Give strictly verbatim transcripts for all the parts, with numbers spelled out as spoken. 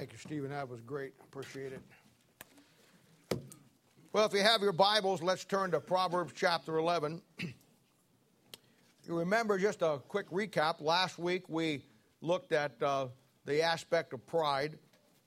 Thank you, Stephen. That was great. Appreciate it. Well, if you have your Bibles, let's turn to Proverbs chapter eleven. You remember, just a quick recap, last week we looked at uh, the aspect of pride,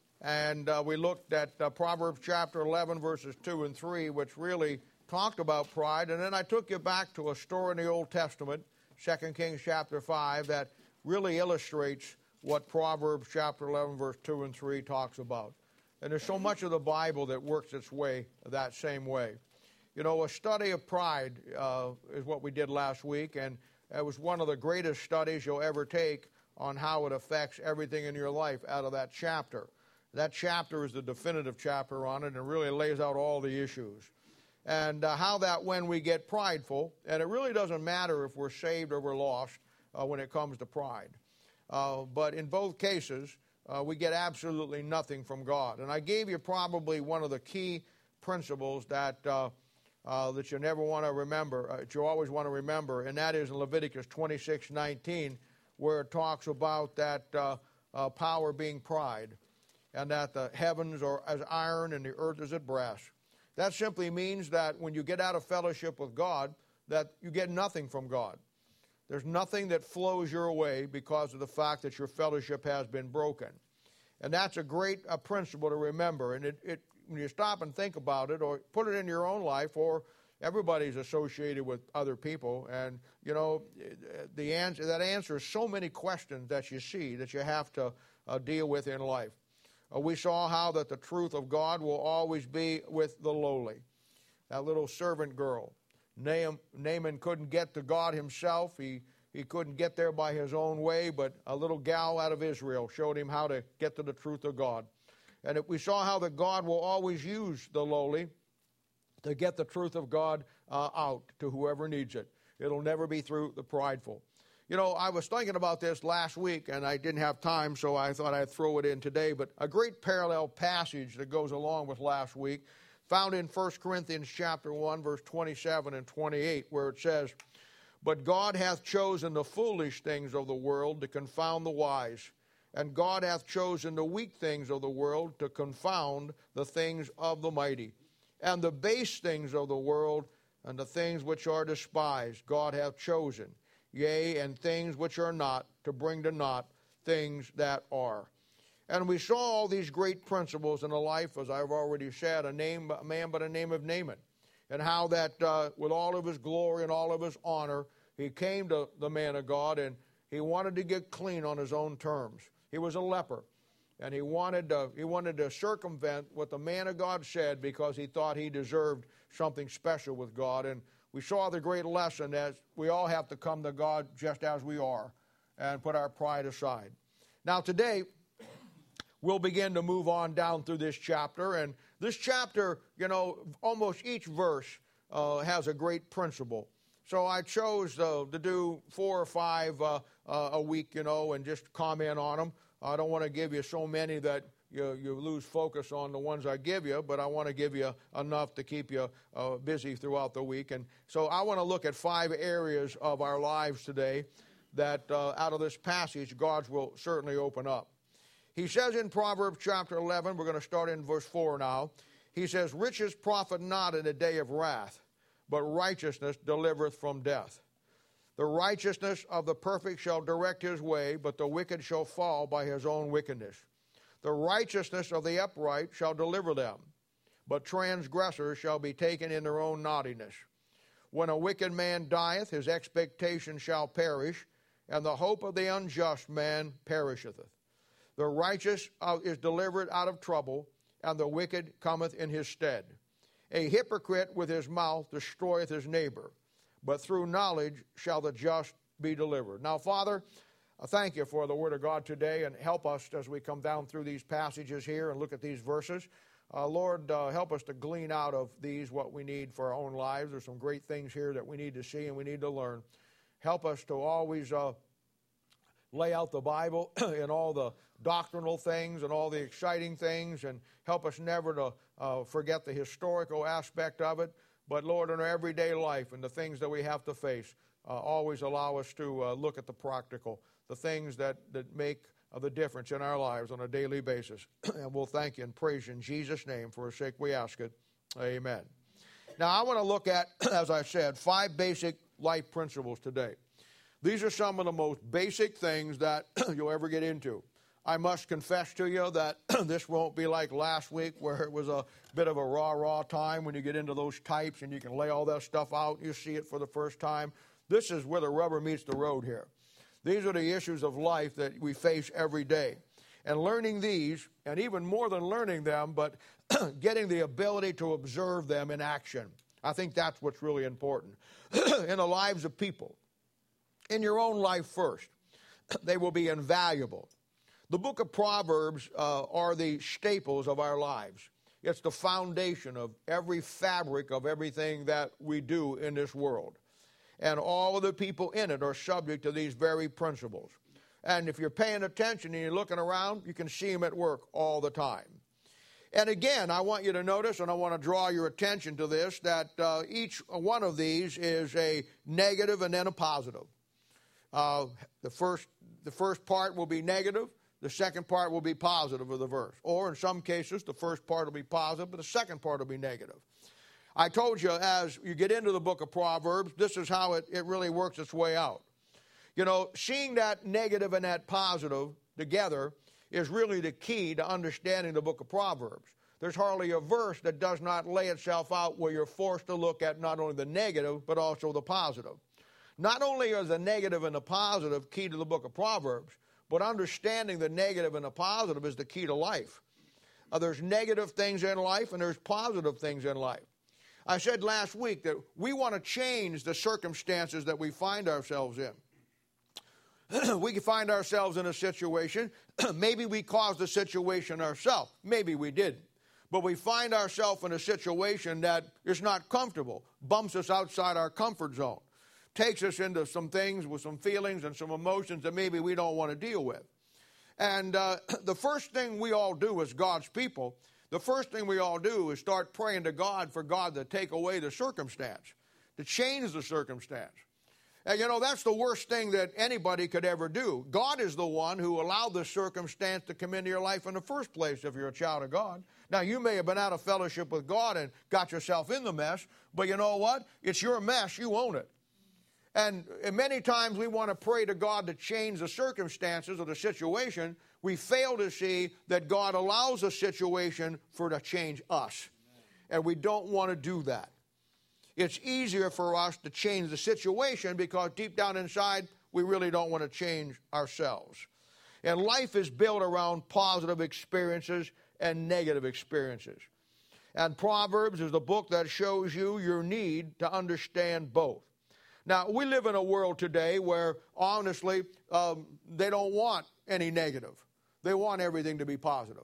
and uh, we looked at uh, Proverbs chapter eleven, verses two and three, which really talked about pride, and then I took you back to a story in the Old Testament, Second Kings chapter five, that really illustrates what Proverbs chapter eleven, verse two and three talks about. And there's so much of the Bible that works its way that same way. You know, a study of pride uh, is what we did last week, and it was one of the greatest studies you'll ever take on how it affects everything in your life out of that chapter. That chapter is the definitive chapter on it, and it really lays out all the issues. And uh, how that when we get prideful, and it really doesn't matter if we're saved or we're lost uh, when it comes to pride. Uh, but in both cases, uh, we get absolutely nothing from God. And I gave you probably one of the key principles that uh, uh, that you never want to remember, uh, that you always want to remember, and that is in Leviticus twenty-six nineteen, where it talks about that uh, uh, power being pride, and that the heavens are as iron and the earth is as brass. That simply means that when you get out of fellowship with God, that you get nothing from God. There's nothing that flows your way because of the fact that your fellowship has been broken. And that's a great uh, principle to remember. And it, it, when you stop and think about it, or put it in your own life, or everybody's associated with other people, and, you know, the answer, that answers so many questions that you see that you have to uh, deal with in life. Uh, we saw how that the truth of God will always be with the lowly. That little servant girl. Naaman, Naaman couldn't get to God himself. He, he couldn't get there by his own way, but a little gal out of Israel showed him how to get to the truth of God. And it, we saw how that God will always use the lowly to get the truth of God uh, out to whoever needs it. It'll never be through the prideful. You know, I was thinking about this last week, and I didn't have time, so I thought I'd throw it in today. But a great parallel passage that goes along with last week, found in First Corinthians chapter one, verse twenty-seven and twenty-eight, where it says, "But God hath chosen the foolish things of the world to confound the wise, and God hath chosen the weak things of the world to confound the things of the mighty. And the base things of the world and the things which are despised God hath chosen, yea, and things which are not, to bring to naught things that are." And we saw all these great principles in the life, as I've already said, a, name, a man by the name of Naaman, and how that uh, with all of his glory and all of his honor, he came to the man of God, and he wanted to get clean on his own terms. He was a leper, and he wanted to, he wanted to circumvent what the man of God said because he thought he deserved something special with God. And we saw the great lesson that we all have to come to God just as we are and put our pride aside. Now today, we'll begin to move on down through this chapter. And this chapter, you know, almost each verse uh, has a great principle. So I chose uh, to do four or five uh, uh, a week, you know, and just comment on them. I don't want to give you so many that you, you lose focus on the ones I give you, but I want to give you enough to keep you uh, busy throughout the week. And so I want to look at five areas of our lives today that uh, out of this passage, God will certainly open up. He says in Proverbs chapter eleven, we're going to start in verse four now. He says, "Riches profit not in the day of wrath, but righteousness delivereth from death. The righteousness of the perfect shall direct his way, but the wicked shall fall by his own wickedness. The righteousness of the upright shall deliver them, but transgressors shall be taken in their own naughtiness. When a wicked man dieth, his expectation shall perish, and the hope of the unjust man perisheth. The righteous is delivered out of trouble, and the wicked cometh in his stead. A hypocrite with his mouth destroyeth his neighbor, but through knowledge shall the just be delivered." Now, Father, I thank you for the Word of God today, and help us as we come down through these passages here and look at these verses. Uh, Lord, uh, help us to glean out of these what we need for our own lives. There's some great things here that we need to see and we need to learn. Help us to always uh, lay out the Bible in all the doctrinal things and all the exciting things, and help us never to uh, forget the historical aspect of it. But, Lord, in our everyday life and the things that we have to face, uh, always allow us to uh, look at the practical, the things that, that make of the difference in our lives on a daily basis. And we'll thank you and praise you in Jesus' name. For his sake we ask it. Amen. Now I want to look at, as I said, five basic life principles today. These are some of the most basic things that you'll ever get into. I must confess to you that this won't be like last week where it was a bit of a raw, raw time when you get into those types and you can lay all that stuff out and you see it for the first time. This is where the rubber meets the road here. These are the issues of life that we face every day. And learning these, and even more than learning them, but getting the ability to observe them in action. I think that's what's really important in the lives of people. In your own life first, they will be invaluable. The book of Proverbs uh, are the staples of our lives. It's the foundation of every fabric of everything that we do in this world. And all of the people in it are subject to these very principles. And if you're paying attention and you're looking around, you can see them at work all the time. And again, I want you to notice, and I want to draw your attention to this, that uh, each one of these is a negative and then a positive. Uh, the first, the first part will be negative. The second part will be positive of the verse. Or in some cases, the first part will be positive, but the second part will be negative. I told you as you get into the book of Proverbs, this is how it, it really works its way out. You know, seeing that negative and that positive together is really the key to understanding the book of Proverbs. There's hardly a verse that does not lay itself out where you're forced to look at not only the negative, but also the positive. Not only are the negative and the positive key to the book of Proverbs, but understanding the negative and the positive is the key to life. Uh, there's negative things in life and there's positive things in life. I said last week that we want to change the circumstances that we find ourselves in. We can find ourselves in a situation, maybe we caused the situation ourselves, maybe we didn't. But we find ourselves in a situation that is not comfortable, bumps us outside our comfort zone, takes us into some things with some feelings and some emotions that maybe we don't want to deal with. And uh, the first thing we all do as God's people, the first thing we all do is start praying to God for God to take away the circumstance, to change the circumstance. And you know, that's the worst thing that anybody could ever do. God is the one who allowed the circumstance to come into your life in the first place if you're a child of God. Now, you may have been out of fellowship with God and got yourself in the mess, but you know what? It's your mess. You own it. And many times we want to pray to God to change the circumstances or the situation. We fail to see that God allows a situation for to change us. And we don't want to do that. It's easier for us to change the situation because deep down inside, we really don't want to change ourselves. And life is built around positive experiences and negative experiences. And Proverbs is the book that shows you your need to understand both. Now, we live in a world today where, honestly, um, they don't want any negative. They want everything to be positive.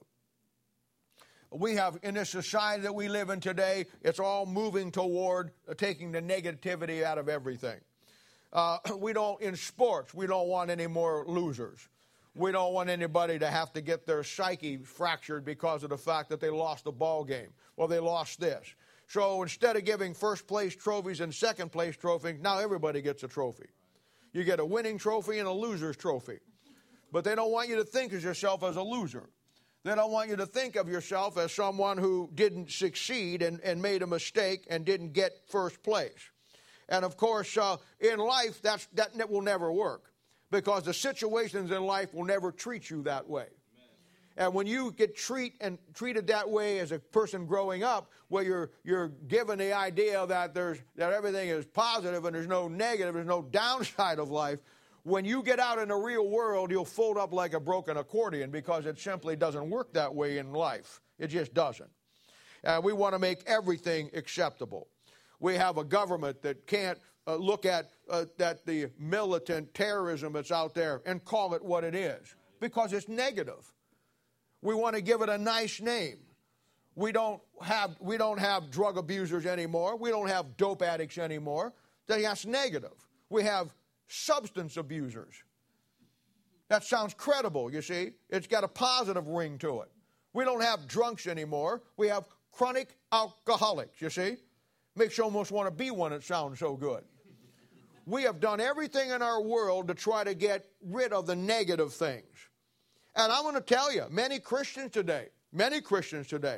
We have, in this society that we live in today, it's all moving toward uh, taking the negativity out of everything. Uh, we don't, in sports, we don't want any more losers. We don't want anybody to have to get their psyche fractured because of the fact that they lost a ball game or they lost this. So instead of giving first place trophies and second place trophies, now everybody gets a trophy. You get a winning trophy and a loser's trophy. But they don't want you to think of yourself as a loser. They don't want you to think of yourself as someone who didn't succeed and, and made a mistake and didn't get first place. And of course, uh, in life, that's, that will never work because the situations in life will never treat you that way. And when you get treat and treated that way as a person growing up, where you're you're given the idea that there's that everything is positive and there's no negative, there's no downside of life, when you get out in the real world, you'll fold up like a broken accordion because it simply doesn't work that way in life. It just doesn't. And we want to make everything acceptable. We have a government that can't uh, look at uh, that the militant terrorism that's out there and call it what it is because it's negative. We want to give it a nice name. We don't have we don't have drug abusers anymore. We don't have dope addicts anymore. That's negative. We have substance abusers. That sounds credible, you see. It's got a positive ring to it. We don't have drunks anymore. We have chronic alcoholics, you see. Makes you almost want to be one. It sounds so good. We have done everything in our world to try to get rid of the negative things. And I'm going to tell you, many Christians today, many Christians today,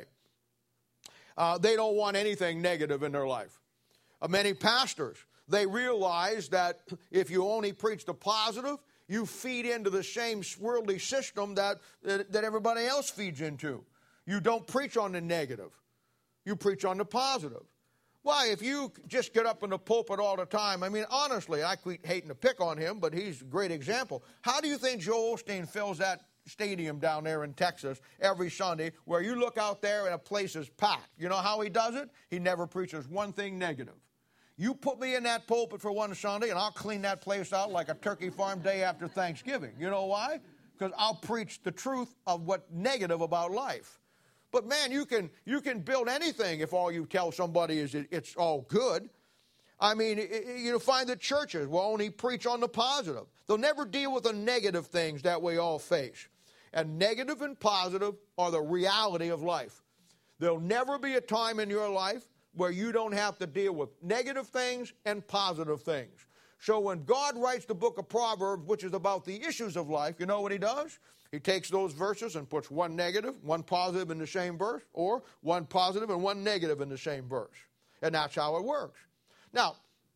uh, they don't want anything negative in their life. Uh, many pastors, they realize that if you only preach the positive, you feed into the same worldly system that, that, that everybody else feeds into. You don't preach on the negative. You preach on the positive. Why, if you just get up in the pulpit all the time, I mean, honestly, I quit hating to pick on him, but he's a great example. How do you think Joel Osteen fills that stadium down there in Texas every Sunday where you look out there and a place is packed? You know how he does it? He never preaches one thing negative. You put me in that pulpit for one Sunday, and I'll clean that place out like a turkey farm day after Thanksgiving. You know why? Because I'll preach the truth of what's negative about life. But, man, you can you can build anything if all you tell somebody is it, it's all good. I mean, it, it, you'll find that churches will only preach on the positive. They'll never deal with the negative things that we all face. And negative and positive are the reality of life. There'll never be a time in your life where you don't have to deal with negative things and positive things. So when God writes the book of Proverbs, which is about the issues of life, you know what he does? He takes those verses and puts one negative, one positive in the same verse, or one positive and one negative in the same verse. And that's how it works. Now,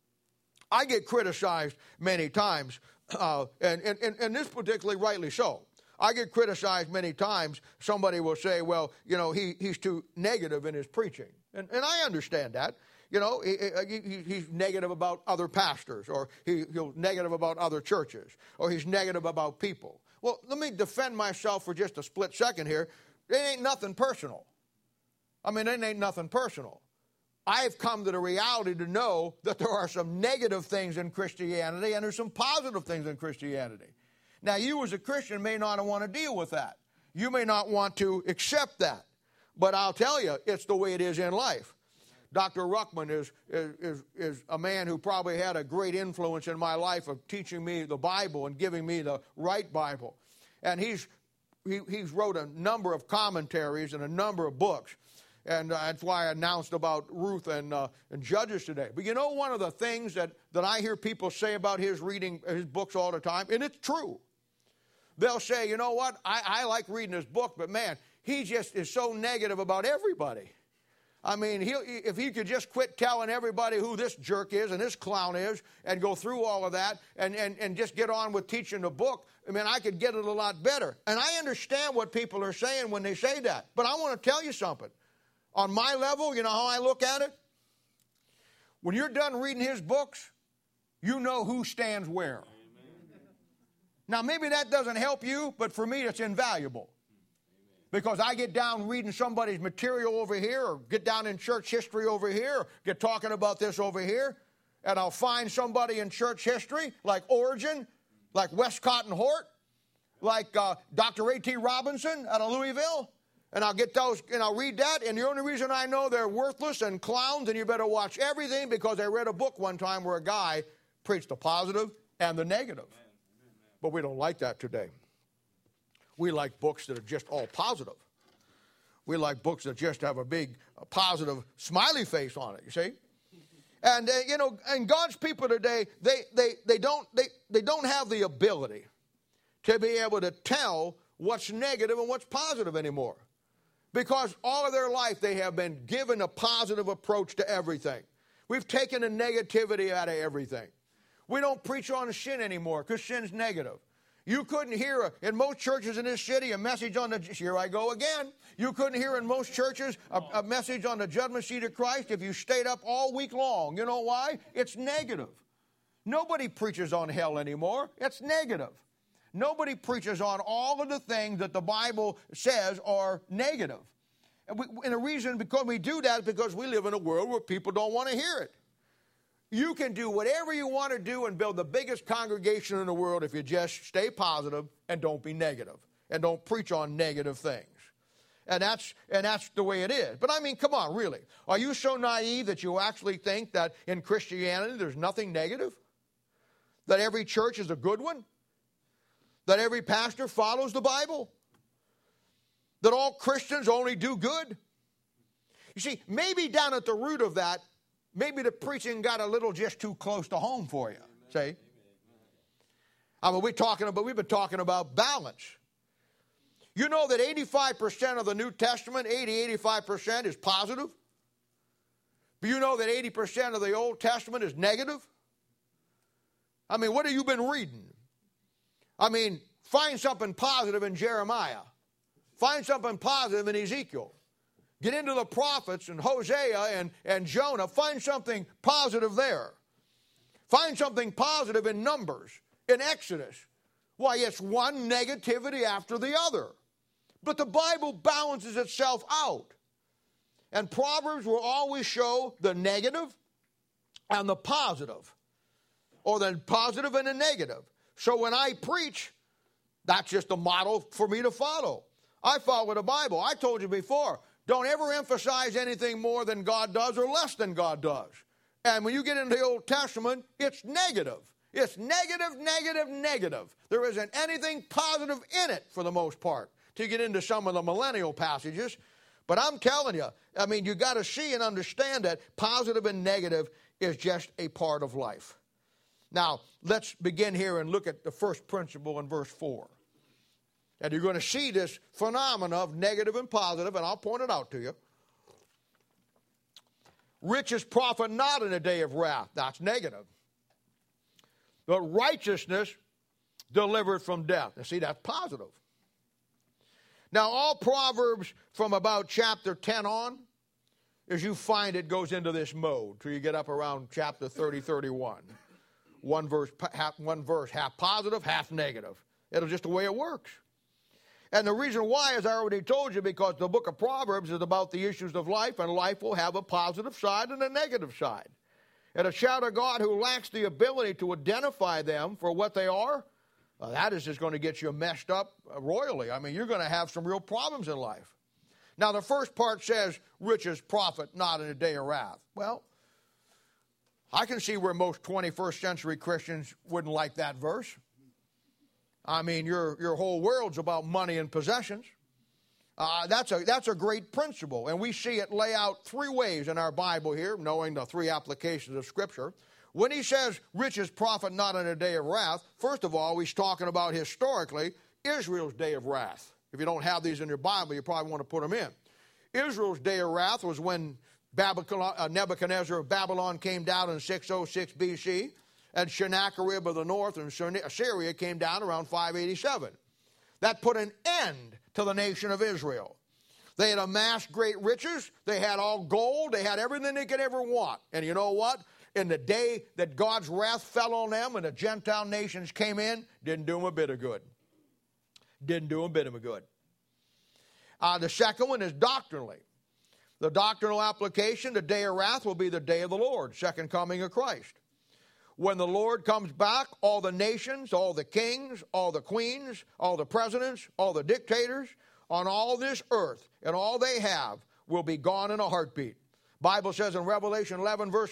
I get criticized many times, uh, and, and, and this particularly rightly so. I get criticized many times. Somebody will say, well, you know, he, he's too negative in his preaching. And, and I understand that. You know, he, he, he's negative about other pastors, or he, he's negative about other churches, or he's negative about people. Well, let me defend myself for just a split second here. It ain't nothing personal. I mean, it ain't nothing personal. I've come to the reality to know that there are some negative things in Christianity and there's some positive things in Christianity. Now, you as a Christian may not want to deal with that. You may not want to accept that. But I'll tell you, it's the way it is in life. Doctor Ruckman is, is, is a man who probably had a great influence in my life of teaching me the Bible and giving me the right Bible. And he's, he, he's wrote a number of commentaries and a number of books. And uh, that's why I announced about Ruth and, uh, and Judges today. But you know one of the things that, that I hear people say about his reading his books all the time, and it's true. They'll say, you know what, I, I like reading his book, but man, he just is so negative about everybody. I mean, he, if he could just quit telling everybody who this jerk is and this clown is and go through all of that and, and, and just get on with teaching the book, I mean, I could get it a lot better. And I understand what people are saying when they say that. But I want to tell you something. On my level, you know how I look at it? When you're done reading his books, you know who stands where. Amen. Now, maybe that doesn't help you, but for me, it's invaluable. Because I get down reading somebody's material over here, or get down in church history over here, or get talking about this over here, and I'll find somebody in church history, like Origen, like Westcott and Hort, like uh, Doctor A T Robinson out of Louisville, and I'll get those, and I'll read that, and the only reason I know they're worthless and clowns, and you better watch everything, because I read a book one time where a guy preached the positive and the negative. But we don't like that today. We like books that are just all positive. We like books that just have a big uh, positive smiley face on it, you see? And, uh, you know, and God's people today, they, they, they, don't, they, they don't have the ability to be able to tell what's negative and what's positive anymore. Because all of their life they have been given a positive approach to everything. We've taken the negativity out of everything. We don't preach on sin anymore because sin's negative. You couldn't hear, a, in most churches in this city, a message on the, here I go again, you couldn't hear in most churches a, a message on the judgment seat of Christ if you stayed up all week long. You know why? It's negative. Nobody preaches on hell anymore. It's negative. Nobody preaches on all of the things that the Bible says are negative. And, we, and the reason because we do that is because we live in a world where people don't want to hear it. You can do whatever you want to do and build the biggest congregation in the world if you just stay positive and don't be negative and don't preach on negative things. And that's, and that's the way it is. But I mean, come on, really. Are you so naive that you actually think that in Christianity there's nothing negative? That every church is a good one? That every pastor follows the Bible? That all Christians only do good? You see, maybe down at the root of that, maybe the preaching got a little just too close to home for you, see? I mean, we're talking about, we've been talking about balance. You know that eighty-five percent of the New Testament, eighty, eighty-five percent is positive? But you know that eighty percent of the Old Testament is negative? I mean, what have you been reading? I mean, find something positive in Jeremiah. Find something positive in Ezekiel. Get into the prophets and Hosea and, and Jonah. Find something positive there. Find something positive in Numbers, in Exodus. Why, it's one negativity after the other. But the Bible balances itself out. And Proverbs will always show the negative and the positive, or the positive and the negative. So when I preach, that's just a model for me to follow. I follow the Bible. I told you before, don't ever emphasize anything more than God does or less than God does. And when you get into the Old Testament, it's negative. It's negative, negative, negative. There isn't anything positive in it for the most part, to get into some of the millennial passages. But I'm telling you, I mean, you got to see and understand that positive and negative is just a part of life. Now, let's begin here and look at the first principle in verse four. And you're going to see this phenomena of negative and positive, and I'll point it out to you. Riches profit not in a day of wrath. That's negative. But righteousness delivered from death. Now, see, that's positive. Now, all Proverbs from about chapter ten on, as you find it, goes into this mode till you get up around chapter thirty, thirty-one. One verse, half, one verse, half positive, half negative. It'll just the way it works. And the reason why, as I already told you, because the book of Proverbs is about the issues of life, and life will have a positive side and a negative side. And a child of God who lacks the ability to identify them for what they are, uh, that is just going to get you messed up uh, royally. I mean, you're going to have some real problems in life. Now, the first part says, riches profit not in a day of wrath. Well, I can see where most twenty-first century Christians wouldn't like that verse. I mean, your, your whole world's about money and possessions. Uh, that's a, that's a great principle, and we see it lay out three ways in our Bible here, knowing the three applications of Scripture. When he says riches profit not in a day of wrath, first of all, he's talking about historically Israel's day of wrath. If you don't have these in your Bible, you probably want to put them in. Israel's day of wrath was when Nebuchadnezzar of Babylon came down in six oh six B C, and Sennacherib of the north and Assyria came down around five eighty-seven. That put an end to the nation of Israel. They had amassed great riches. They had all gold. They had everything they could ever want. And you know what? In the day that God's wrath fell on them and the Gentile nations came in, didn't do them a bit of good. Didn't do them a bit of good. Uh, the second one is doctrinally. The doctrinal application, the day of wrath will be the day of the Lord, second coming of Christ. When the Lord comes back, all the nations, all the kings, all the queens, all the presidents, all the dictators on all this earth and all they have will be gone in a heartbeat. Bible says in Revelation eleven verse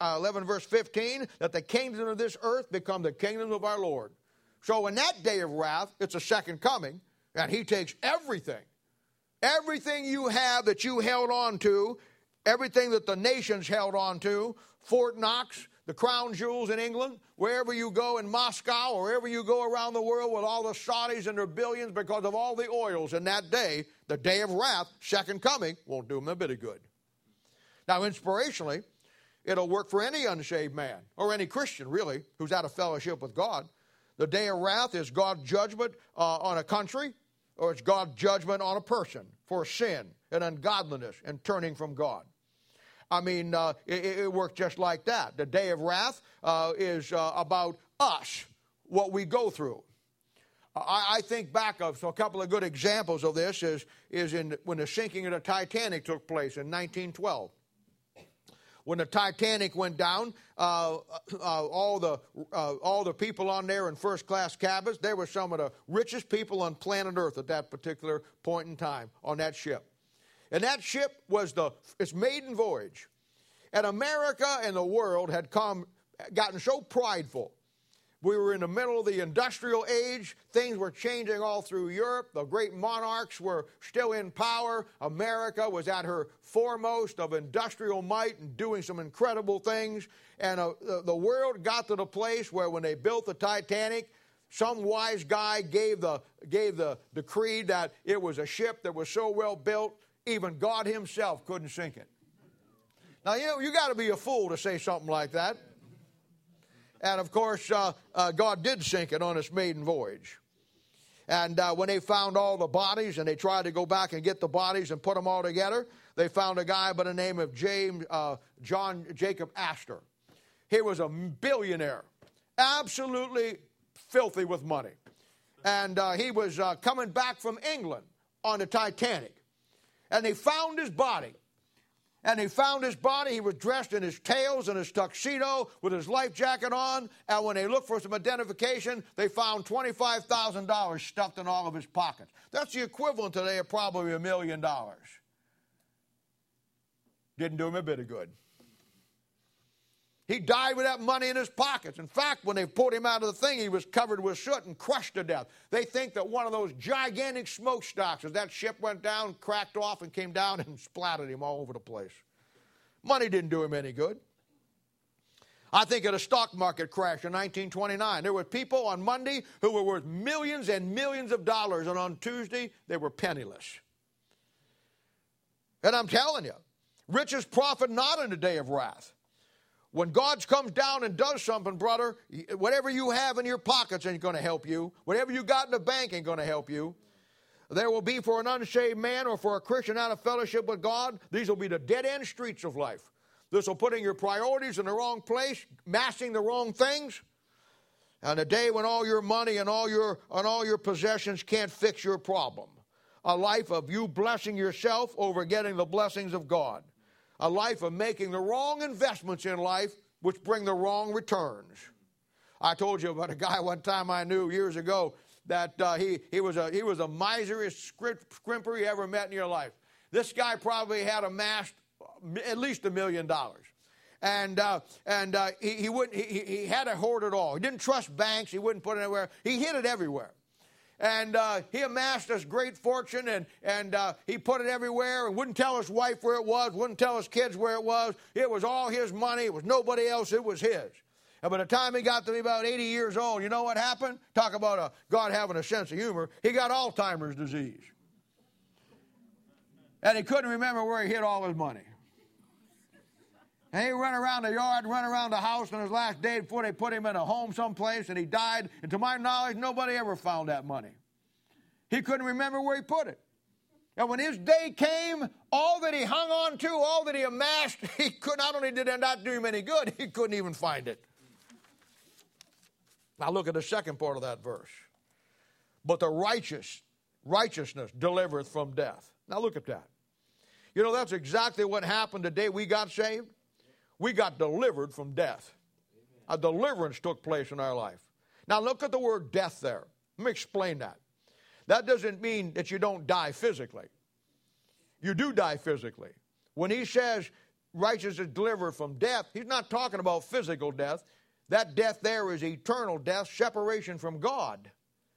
fifteen that the kingdom of this earth become the kingdom of our Lord. So in that day of wrath, it's a second coming, and he takes everything, everything you have that you held on to, everything that the nations held on to, Fort Knox, the crown jewels in England, wherever you go in Moscow, or wherever you go around the world with all the Saudis and their billions because of all the oils in that day, the day of wrath, second coming, won't do them a bit of good. Now, inspirationally, it'll work for any unsaved man, or any Christian, really, who's out of fellowship with God. The day of wrath is God's judgment uh, on a country, or it's God's judgment on a person for sin and ungodliness and turning from God. I mean, uh, it, it works just like that. The day of wrath uh, is uh, about us, what we go through. I, I think back of so a couple of good examples of this is, is in when the sinking of the Titanic took place in nineteen twelve. When the Titanic went down, uh, uh, all the uh, all the people on there in first-class cabins, they were some of the richest people on planet Earth at that particular point in time on that ship. And that ship was the its maiden voyage. And America and the world had come, gotten so prideful. We were in the middle of the industrial age. Things were changing all through Europe. The great monarchs were still in power. America was at her foremost of industrial might and doing some incredible things. And uh, the world got to the place where when they built the Titanic, Some wise guy gave the, gave the decree that it was a ship that was so well built, even God himself couldn't sink it. Now, you know, you got to be a fool to say something like that. And, of course, uh, uh, God did sink it on its maiden voyage. And uh, when they found all the bodies and they tried to go back and get the bodies and put them all together, they found a guy by the name of James, uh, John Jacob Astor. He was a billionaire, absolutely filthy with money. And uh, he was uh, coming back from England on the Titanic. And they found his body. And they found his body. He was dressed in his tails and his tuxedo with his life jacket on. And when they looked for some identification, they found twenty-five thousand dollars stuffed in all of his pockets. That's the equivalent today of probably a million dollars. Didn't do him a bit of good. He died with that money in his pockets. In fact, when they pulled him out of the thing, he was covered with soot and crushed to death. They think that one of those gigantic smokestacks, as that ship went down, cracked off and came down and splattered him all over the place. Money didn't do him any good. I think of the stock market crash in nineteen twenty-nine. There were people on Monday who were worth millions and millions of dollars, and on Tuesday, they were penniless. And I'm telling you, riches profit not in the day of wrath. When God comes down and does something, brother, whatever you have in your pockets ain't going to help you. Whatever you got in the bank ain't going to help you. There will be for an unsaved man or for a Christian out of fellowship with God, these will be the dead-end streets of life. This will put in your priorities in the wrong place, massing the wrong things. And a day when all your money and all your, and all your possessions can't fix your problem. A life of you blessing yourself over getting the blessings of God. A life of making the wrong investments in life which bring the wrong returns. I told you about a guy one time I knew years ago that uh, he, he was a, he was the miseriest scrimper you ever met in your life. This guy probably had amassed at least a million dollars. And, uh, and uh, he, he, wouldn't, he, he had to hoard it all. He didn't trust banks. He wouldn't put it anywhere. He hid it everywhere. And uh, he amassed this great fortune, and, and uh, he put it everywhere and wouldn't tell his wife where it was, wouldn't tell his kids where it was. It was all his money. It was nobody else. It was his. And by the time he got to be about eighty years old, you know what happened? Talk about a God having a sense of humor. He got Alzheimer's disease. And he couldn't remember where he hid all his money. And he ran around the yard, ran around the house on his last day before they put him in a home someplace, and he died. And to my knowledge, nobody ever found that money. He couldn't remember where he put it. And when his day came, all that he hung on to, all that he amassed, he could not only did it not do him any good, he couldn't even find it. Now look at the second part of that verse. But the righteous, righteousness delivereth from death. Now look at that. You know, that's exactly what happened the day we got saved. We got delivered from death. A deliverance took place in our life. Now look at the word death there. Let me explain that. That doesn't mean that you don't die physically. You do die physically. When he says righteousness is delivered from death, he's not talking about physical death. That death there is eternal death, separation from God.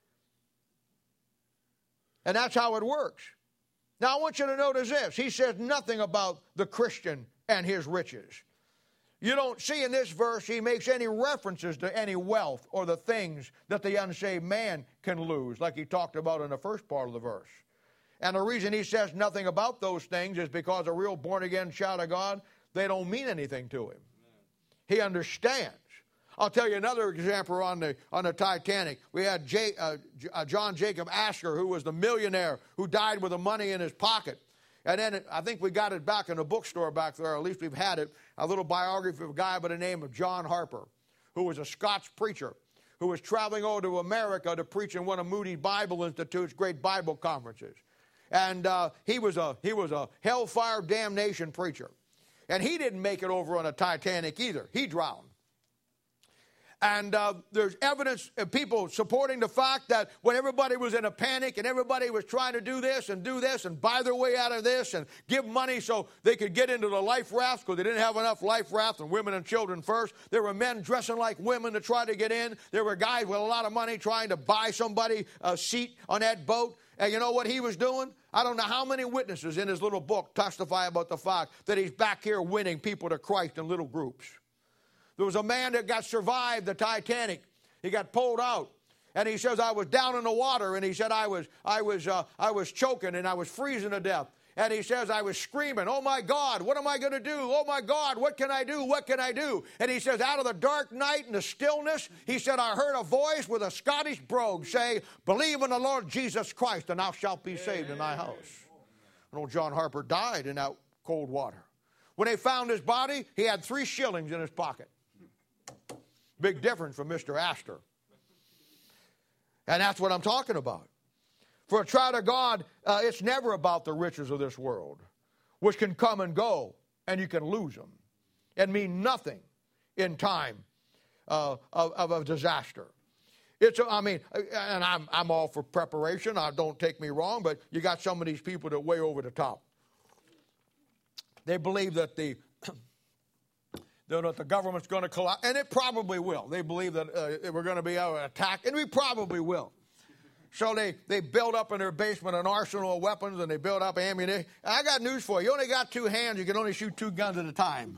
And that's how it works. Now I want you to notice this. He says nothing about the Christian and his riches. You don't see in this verse he makes any references to any wealth or the things that the unsaved man can lose, like he talked about in the first part of the verse. And the reason he says nothing about those things is because a real born-again child of God, they don't mean anything to him. He understands. I'll tell you another example on the, on the Titanic. We had J, uh, uh, John Jacob Astor, who was the millionaire who died with the money in his pocket. And then it, I think we got it back in the bookstore back there, or at least we've had it, a little biography of a guy by the name of John Harper, who was a Scots preacher, who was traveling over to America to preach in one of Moody Bible Institute's great Bible conferences. And uh, he was a he was a hellfire damnation preacher. And he didn't make it over on a Titanic either. He drowned. And uh, there's evidence of people supporting the fact that when everybody was in a panic and everybody was trying to do this and do this and buy their way out of this and give money so they could get into the life rafts because they didn't have enough life rafts, and women and children first. There were men dressing like women to try to get in. There were guys with a lot of money trying to buy somebody a seat on that boat. And you know what he was doing? I don't know how many witnesses in his little book testify about the fact that he's back here winning people to Christ in little groups. There was a man that got survived the Titanic. He got pulled out. And he says, I was down in the water, and he said, I was, I was, uh, I was choking, and I was freezing to death. And he says, I was screaming, oh my God, what am I going to do? Oh my God, what can I do? What can I do? And he says, out of the dark night and the stillness, he said, I heard a voice with a Scottish brogue say, believe in the Lord Jesus Christ, and thou shalt be saved in thy house. And old John Harper died in that cold water. When they found his body, he had three shillings in his pocket. Big difference from Mister Astor. And that's what I'm talking about. For a child of God, uh, it's never about the riches of this world, which can come and go, and you can lose them and mean nothing in time uh, of, of a disaster. It's, I mean, and I'm, I'm all for preparation. I, don't take me wrong, but you got some of these people that are way over the top. They believe that the that the government's going to collapse, and it probably will. They believe that uh, we're going to be attacked, and we probably will. So they, they build up in their basement an arsenal of weapons, and they build up ammunition. I got news for you. You only got two hands. You can only shoot two guns at a time.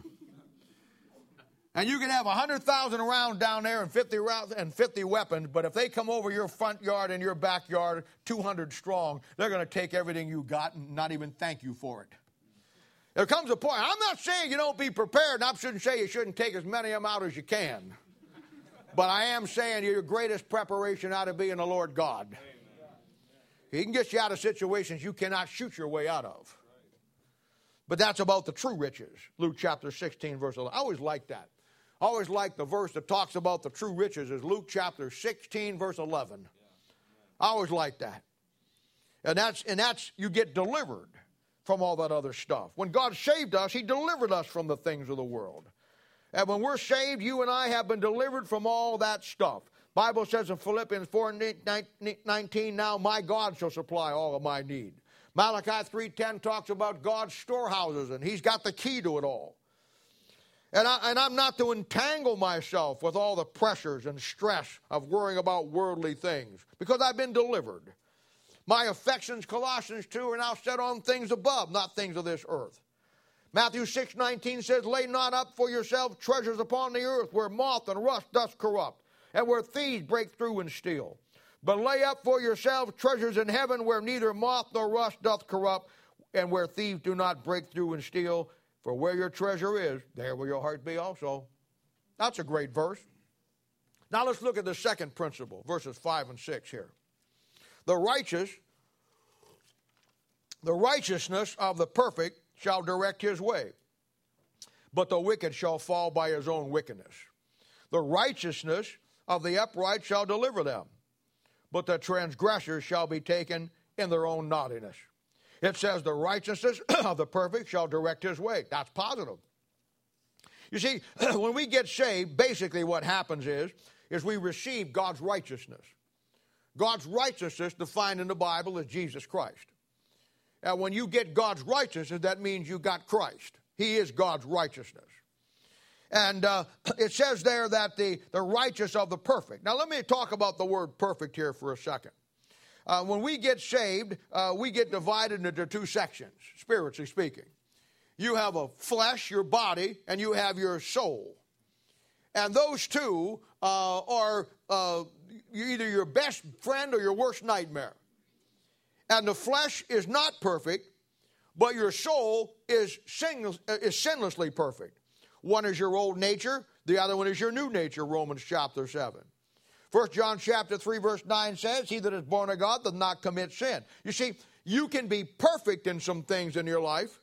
And you can have one hundred thousand rounds down there and fifty rounds and fifty weapons, but if they come over your front yard and your backyard, two hundred strong, they're going to take everything you got and not even thank you for it. There comes a point. I'm not saying you don't be prepared, and I shouldn't say you shouldn't take as many of them out as you can. But I am saying your greatest preparation ought to be in the Lord God. Amen. He can get you out of situations you cannot shoot your way out of. But that's about the true riches. Luke chapter sixteen, verse eleven. I always like that. I always like the verse that talks about the true riches is Luke chapter sixteen, verse eleven. I always like that. And that's, and that's, you get delivered from all that other stuff. When God saved us, he delivered us from the things of the world. And when we're saved, you and I have been delivered from all that stuff. Bible says in Philippians four nineteen, now my God shall supply all of my need. Malachi three ten talks about God's storehouses, and he's got the key to it all. And, I, and I'm not to entangle myself with all the pressures and stress of worrying about worldly things, because I've been delivered. My affections, Colossians two, are now set on things above, not things of this earth. Matthew six nineteen says, lay not up for yourselves treasures upon the earth, where moth and rust doth corrupt, and where thieves break through and steal. But lay up for yourselves treasures in heaven, where neither moth nor rust doth corrupt, and where thieves do not break through and steal. For where your treasure is, there will your heart be also. That's a great verse. Now let's look at the second principle, verses five and six here. The righteous, the righteousness of the perfect shall direct his way, but the wicked shall fall by his own wickedness. The righteousness of the upright shall deliver them, but the transgressors shall be taken in their own naughtiness. It says the righteousness of the perfect shall direct his way. That's positive. You see, when we get saved, basically what happens is, is we receive God's righteousness. God's righteousness defined in the Bible is Jesus Christ. And when you get God's righteousness, that means you got Christ. He is God's righteousness. And uh, it says there that the, the righteous of the perfect. Now let me talk about the word perfect here for a second. Uh, when we get saved, uh, we get divided into two sections, spiritually speaking. You have a flesh, your body, and you have your soul. And those two uh, are uh, either your best friend or your worst nightmare. And the flesh is not perfect, but your soul is, sin- is sinlessly perfect. One is your old nature, the other one is your new nature, Romans chapter seven. First John chapter three, verse nine says, he that is born of God does not commit sin. You see, you can be perfect in some things in your life,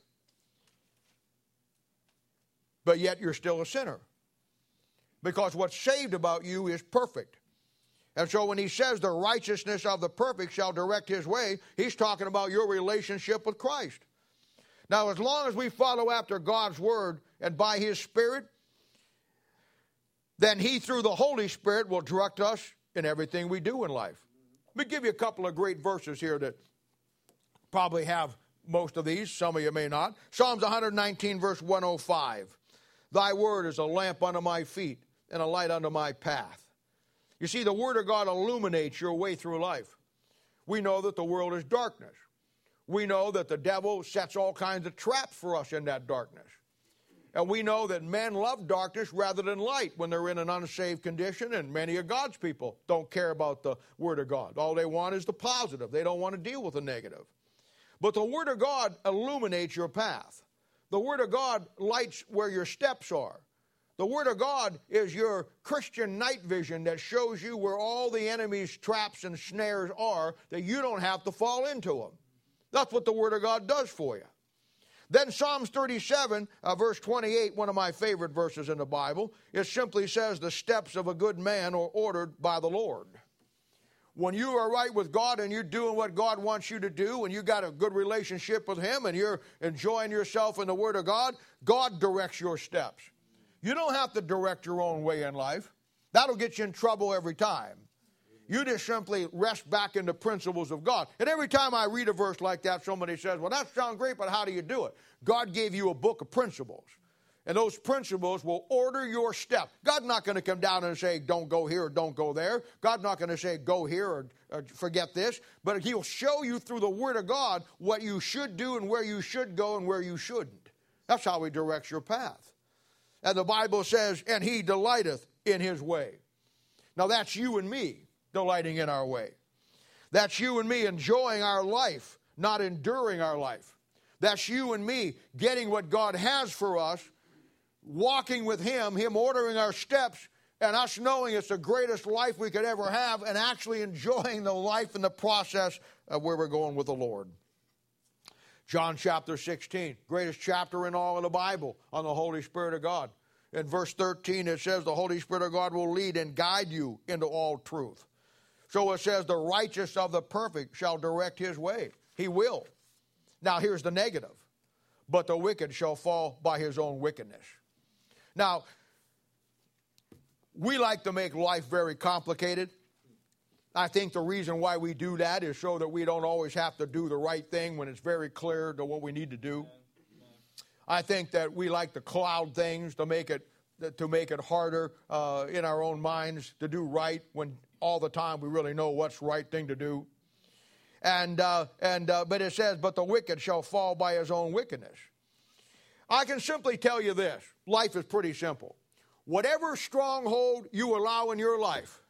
but yet you're still a sinner. Because what's saved about you is perfect. And so when he says the righteousness of the perfect shall direct his way, he's talking about your relationship with Christ. Now, as long as we follow after God's word and by his Spirit, then he, through the Holy Spirit, will direct us in everything we do in life. Let me give you a couple of great verses here that probably have most of these. Some of you may not. Psalms one nineteen, verse one oh five. Thy word is a lamp unto my feet and a light unto my path. You see, the Word of God illuminates your way through life. We know that the world is darkness. We know that the devil sets all kinds of traps for us in that darkness. And we know that men love darkness rather than light when they're in an unsaved condition, and many of God's people don't care about the Word of God. All they want is the positive. They don't want to deal with the negative. But the Word of God illuminates your path. The Word of God lights where your steps are. The Word of God is your Christian night vision that shows you where all the enemy's traps and snares are, that you don't have to fall into them. That's what the Word of God does for you. Then Psalms thirty-seven, uh, verse twenty-eight, one of my favorite verses in the Bible, it simply says, the steps of a good man are ordered by the Lord. When you are right with God and you're doing what God wants you to do, and you got a good relationship with Him and you're enjoying yourself in the Word of God, God directs your steps. You don't have to direct your own way in life. That'll get you in trouble every time. You just simply rest back in the principles of God. And every time I read a verse like that, somebody says, well, that sounds great, but how do you do it? God gave you a book of principles. And those principles will order your step. God's not going to come down and say, don't go here or don't go there. God's not going to say, go here or, or forget this. But He'll show you through the Word of God what you should do and where you should go and where you shouldn't. That's how He directs your path. And the Bible says, and He delighteth in His way. Now that's you and me delighting in our way. That's you and me enjoying our life, not enduring our life. That's you and me getting what God has for us, walking with Him, Him ordering our steps, and us knowing it's the greatest life we could ever have, and actually enjoying the life and the process of where we're going with the Lord. John chapter sixteen, greatest chapter in all of the Bible on the Holy Spirit of God. In verse thirteen, it says, the Holy Spirit of God will lead and guide you into all truth. So it says, the righteous of the perfect shall direct his way. He will. Now here's the negative. But the wicked shall fall by his own wickedness. Now, we like to make life very complicated. I think the reason why we do that is so that we don't always have to do the right thing when it's very clear to what we need to do. I think that we like to cloud things to make it to make it harder uh, in our own minds to do right when all the time we really know what's the right thing to do. And uh, and uh, but it says, but the wicked shall fall by his own wickedness. I can simply tell you this. Life is pretty simple. Whatever stronghold you allow in your life,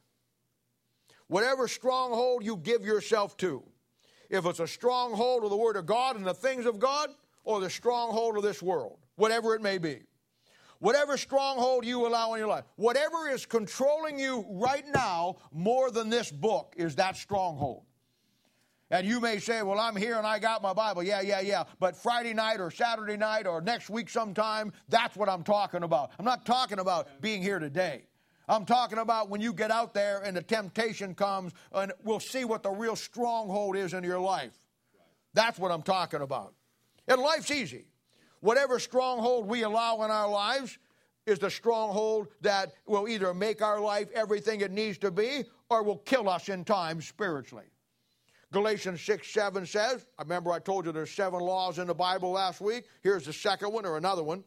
whatever stronghold you give yourself to, if it's a stronghold of the Word of God and the things of God, or the stronghold of this world, whatever it may be, whatever stronghold you allow in your life, whatever is controlling you right now more than this book is that stronghold. And you may say, well, I'm here and I got my Bible. Yeah, yeah, yeah. But Friday night or Saturday night or next week sometime, that's what I'm talking about. I'm not talking about being here today. I'm talking about when you get out there and the temptation comes, and we'll see what the real stronghold is in your life. That's what I'm talking about. And life's easy. Whatever stronghold we allow in our lives is the stronghold that will either make our life everything it needs to be or will kill us in time spiritually. Galatians six seven says, I remember I told you there's seven laws in the Bible last week. Here's the second one or another one.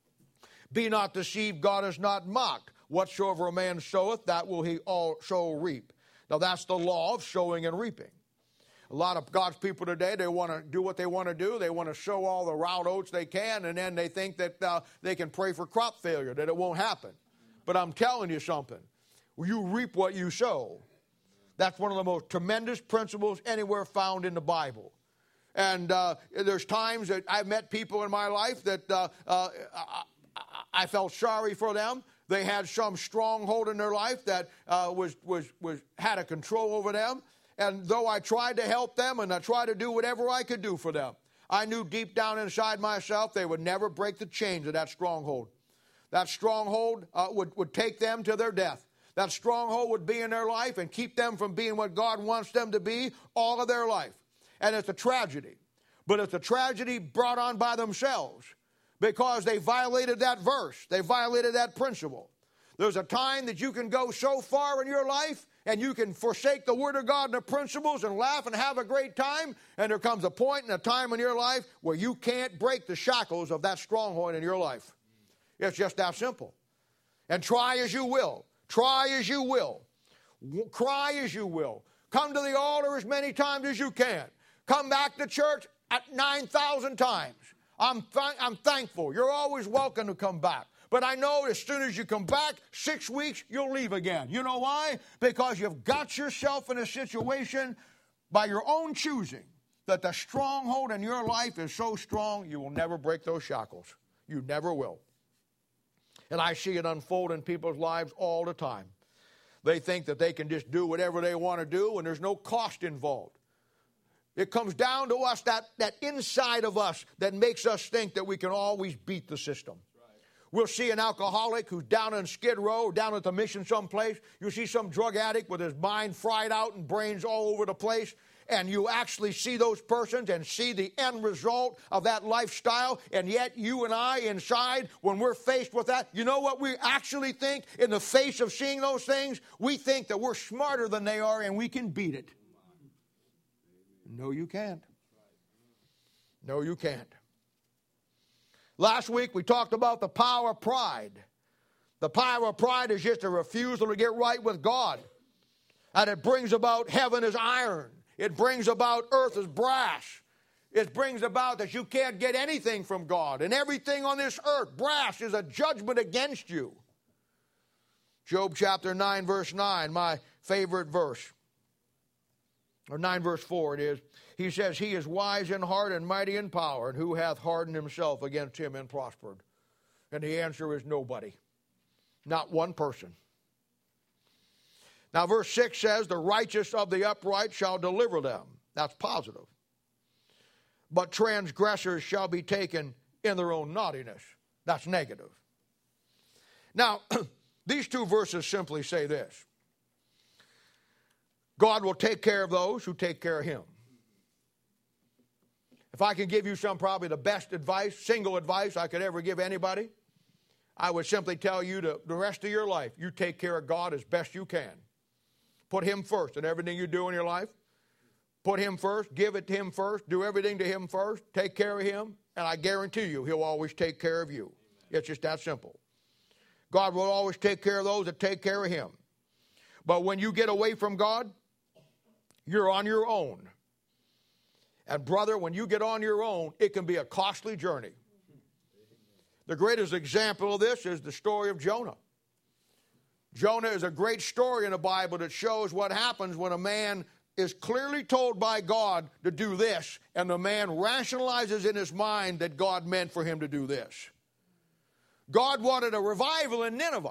Be not deceived, God is not mocked. Whatsoever a man soweth, that will he also reap. Now that's the law of sowing and reaping. A lot of God's people today, they want to do what they want to do. They want to sow all the wild oats they can, and then they think that uh, they can pray for crop failure, that it won't happen. But I'm telling you something. You reap what you sow. That's one of the most tremendous principles anywhere found in the Bible. And uh, there's times that I've met people in my life that uh, uh, I, I felt sorry for them. They had some stronghold in their life that uh, was, was, was had a control over them. And though I tried to help them and I tried to do whatever I could do for them, I knew deep down inside myself they would never break the chains of that stronghold. That stronghold uh, would, would take them to their death. That stronghold would be in their life and keep them from being what God wants them to be all of their life. And it's a tragedy. But it's a tragedy brought on by themselves because they violated that verse. They violated that principle. There's a time that you can go so far in your life and you can forsake the Word of God and the principles and laugh and have a great time. And there comes a point and a time in your life where you can't break the shackles of that stronghold in your life. It's just that simple. And try as you will. Try as you will. Cry as you will. Come to the altar as many times as you can. Come back to church at nine thousand times. I'm, th- I'm thankful. You're always welcome to come back. But I know as soon as you come back, six weeks, you'll leave again. You know why? Because you've got yourself in a situation by your own choosing that the stronghold in your life is so strong, you will never break those shackles. You never will. And I see it unfold in people's lives all the time. They think that they can just do whatever they want to do, and there's no cost involved. It comes down to us, that, that inside of us that makes us think that we can always beat the system. Right. We'll see an alcoholic who's down on Skid Row, down at the mission someplace. You'll see some drug addict with his mind fried out and brains all over the place. And you actually see those persons and see the end result of that lifestyle. And yet you and I inside, when we're faced with that, you know what we actually think in the face of seeing those things? We think that we're smarter than they are and we can beat it. No, you can't. No, you can't. Last week we talked about the power of pride. The power of pride is just a refusal to get right with God. And it brings about heaven as iron. It brings about earth as brass. It brings about that you can't get anything from God. And everything on this earth, brass, is a judgment against you. Job chapter nine, verse nine, my favorite verse. Or nine verse four it is. He says, he is wise in heart and mighty in power, and who hath hardened himself against him and prospered? And the answer is nobody. Not one person. Now, verse six says, the righteous of the upright shall deliver them. That's positive. But transgressors shall be taken in their own naughtiness. That's negative. Now, these two verses simply say this. God will take care of those who take care of him. If I can give you some probably the best advice, single advice I could ever give anybody, I would simply tell you to the rest of your life, you take care of God as best you can. Put him first in everything you do in your life. Put him first. Give it to him first. Do everything to him first. Take care of him. And I guarantee you, he'll always take care of you. Amen. It's just that simple. God will always take care of those that take care of him. But when you get away from God, you're on your own. And brother, when you get on your own, it can be a costly journey. The greatest example of this is the story of Jonah. Jonah is a great story in the Bible that shows what happens when a man is clearly told by God to do this, and the man rationalizes in his mind that God meant for him to do this. God wanted a revival in Nineveh.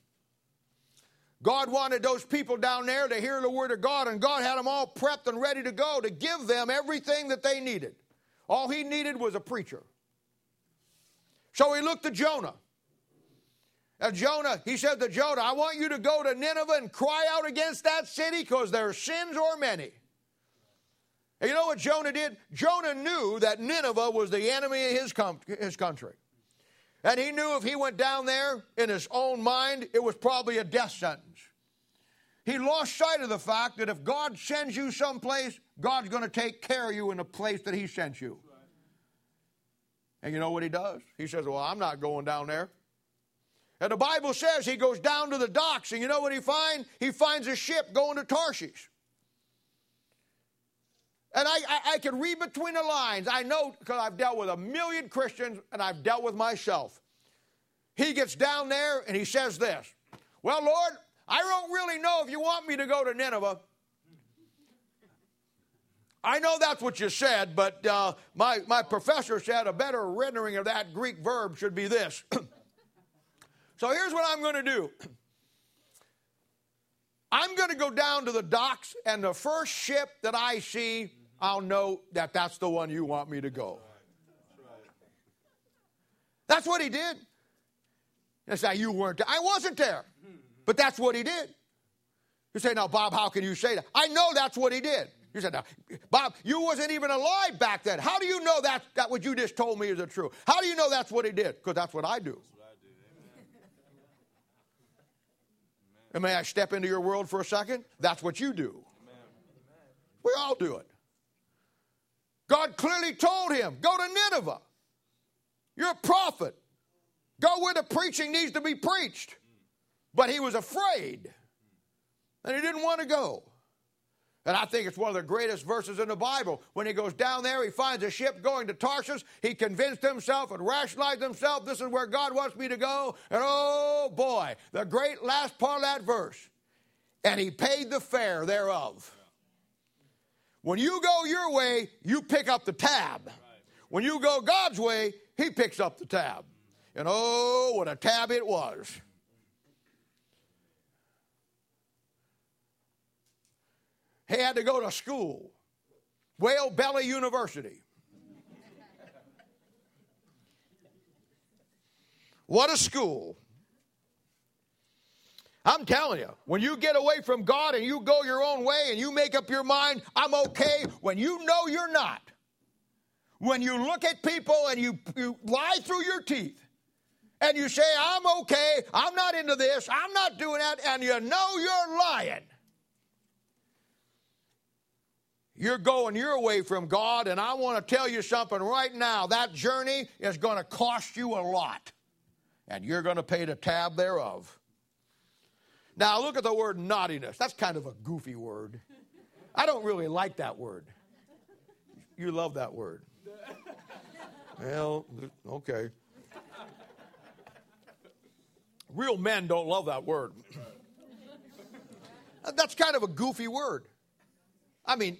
God wanted those people down there to hear the word of God, and God had them all prepped and ready to go to give them everything that they needed. All he needed was a preacher. So he looked to Jonah. And Jonah, he said to Jonah, I want you to go to Nineveh and cry out against that city because their sins are many. And you know what Jonah did? Jonah knew that Nineveh was the enemy of his, com- his country. And he knew if he went down there in his own mind, it was probably a death sentence. He lost sight of the fact that if God sends you someplace, God's going to take care of you in the place that he sent you. And you know what he does? He says, well, I'm not going down there. And the Bible says he goes down to the docks, and you know what he finds? He finds a ship going to Tarshish. And I, I, I can read between the lines. I know because I've dealt with a million Christians, and I've dealt with myself. He gets down there, and he says this, well, Lord, I don't really know if you want me to go to Nineveh. I know that's what you said, but uh, my, my professor said a better rendering of that Greek verb should be this. So here's what I'm going to do. I'm going to go down to the docks, and the first ship that I see, I'll know that that's the one you want me to go. That's what he did. And say, you weren't there. I wasn't there. But that's what he did. You say, now, Bob, how can you say that? I know that's what he did. You said, now, Bob, you wasn't even alive back then. How do you know that, that what you just told me is the truth? How do you know that's what he did? Because that's what I do. And may I step into your world for a second? That's what you do. Amen. We all do it. God clearly told him, go to Nineveh. You're a prophet. Go where the preaching needs to be preached. But he was afraid. And he didn't want to go. And I think it's one of the greatest verses in the Bible. When he goes down there, he finds a ship going to Tarshish. He convinced himself and rationalized himself, this is where God wants me to go. And oh boy, the great last part of that verse. And he paid the fare thereof. When you go your way, you pick up the tab. When you go God's way, he picks up the tab. And oh, what a tab it was. He had to go to school. Whale Belly University. What a school. I'm telling you, when you get away from God and you go your own way and you make up your mind, I'm okay, when you know you're not. When you look at people and you, you lie through your teeth and you say, I'm okay, I'm not into this, I'm not doing that, and you know you're lying. You're going your way from God, and I want to tell you something right now. That journey is going to cost you a lot, and you're going to pay the tab thereof. Now, look at the word naughtiness. That's kind of a goofy word. I don't really like that word. You love that word. Well, okay. Real men don't love that word. That's kind of a goofy word. I mean,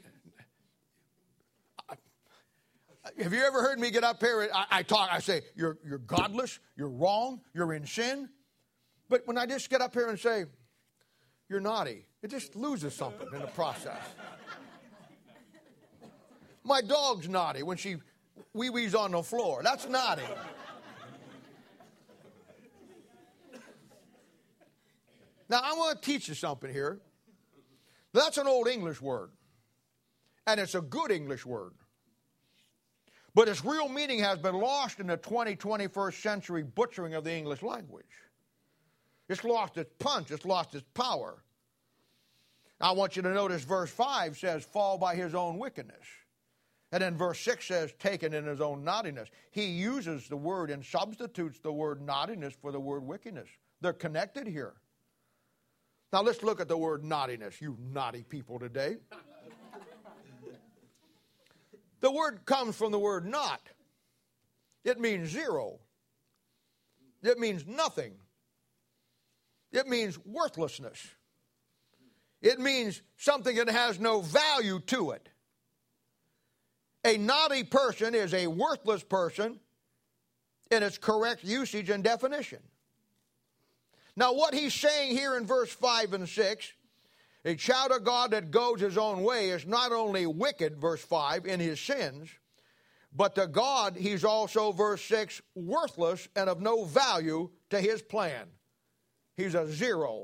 have you ever heard me get up here? I, I talk, I say, you're, you're godless, you're wrong, you're in sin. But when I just get up here and say, you're naughty, it just loses something in the process. My dog's naughty when she wee-wees on the floor. That's naughty. Now, I want to teach you something here. That's an old English word. And it's a good English word. But its real meaning has been lost in the twentieth, twenty-first century butchering of the English language. It's lost its punch. It's lost its power. I want you to notice verse five says, fall by his own wickedness. And then verse six says, taken in his own naughtiness. He uses the word and substitutes the word naughtiness for the word wickedness. They're connected here. Now let's look at the word naughtiness, you naughty people today. The word comes from the word not. It means zero. It means nothing. It means worthlessness. It means something that has no value to it. A naughty person is a worthless person in its correct usage and definition. Now, what he's saying here in verse five and six, a child of God that goes his own way is not only wicked, verse five, in his sins, but to God he's also, verse six, worthless and of no value to his plan. He's a zero.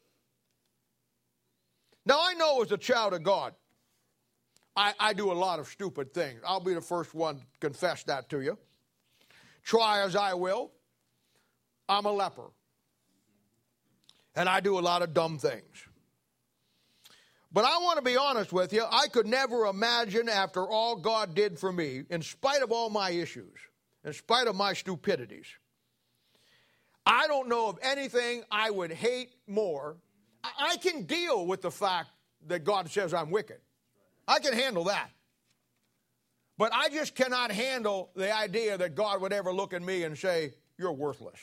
Now, I know as a child of God, I, I do a lot of stupid things. I'll be the first one to confess that to you. Try as I will, I'm a leper. And I do a lot of dumb things. But I want to be honest with you, I could never imagine after all God did for me, in spite of all my issues, in spite of my stupidities, I don't know of anything I would hate more. I can deal with the fact that God says I'm wicked. I can handle that. But I just cannot handle the idea that God would ever look at me and say, you're worthless.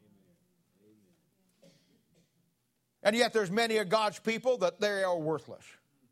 And yet there's many of God's people that they are worthless.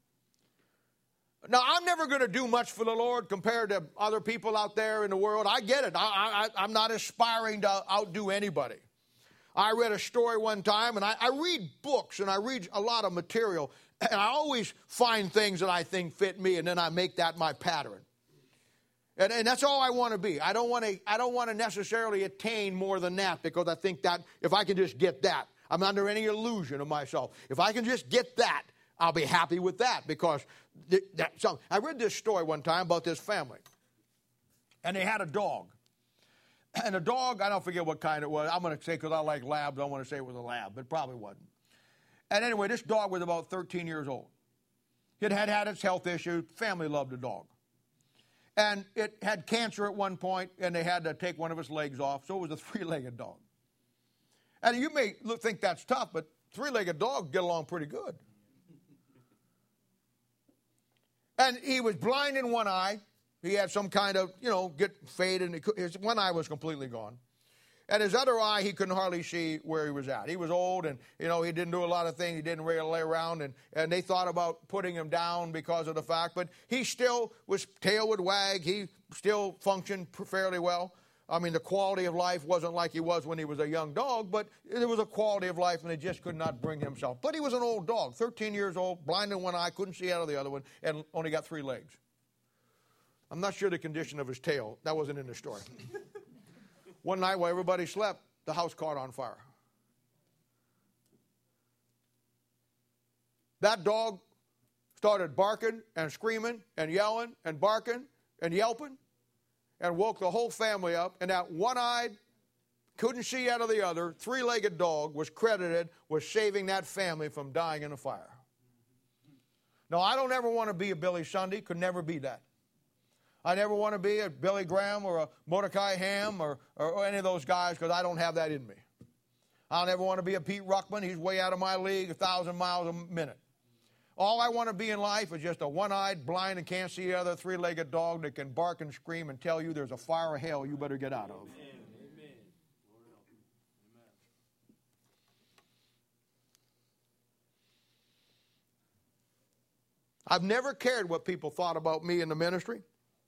Now, I'm never going to do much for the Lord compared to other people out there in the world. I get it. I, I, I'm not aspiring to outdo anybody. I read a story one time, and I, I read books, and I read a lot of material, and I always find things that I think fit me, and then I make that my pattern. And, and that's all I want to be. I don't want to I don't want to necessarily attain more than that, because I think that if I can just get that, I'm under any illusion of myself. If I can just get that, I'll be happy with that, because th- that, so, I read this story one time about this family, and they had a dog. And the dog, I don't forget what kind it was. I'm going to say, because I like labs, I want to say it was a lab, but it probably wasn't. And anyway, this dog was about thirteen years old. It had had its health issues. Family loved the dog. And it had cancer at one point, and they had to take one of its legs off, so it was a three-legged dog. And you may look, think that's tough, but three-legged dogs get along pretty good. And he was blind in one eye. He had some kind of, you know, get faded, and his one eye was completely gone. And his other eye, he couldn't hardly see where he was at. He was old, and, you know, he didn't do a lot of things. He didn't really lay around, and, and they thought about putting him down because of the fact. But he still was, tail would wag. He still functioned fairly well. I mean, the quality of life wasn't like he was when he was a young dog, but there was a quality of life, and he just could not bring himself. But he was an old dog, thirteen years old, blind in one eye, couldn't see out of the other one, and only got three legs. I'm not sure the condition of his tail. That wasn't in the story. One night while everybody slept, the house caught on fire. That dog started barking and screaming and yelling and barking and yelping and woke the whole family up. And that one-eyed, couldn't see out of the other, three-legged dog was credited with saving that family from dying in a fire. Now, I don't ever want to be a Billy Sunday. Could never be that. I never want to be a Billy Graham or a Mordecai Ham or, or, or any of those guys because I don't have that in me. I don't ever want to be a Pete Ruckman. He's way out of my league, a thousand miles a minute. All I want to be in life is just a one-eyed, blind, and can't see the other three-legged dog that can bark and scream and tell you there's a fire of hell you better get out of. Amen. I've never cared what people thought about me in the ministry.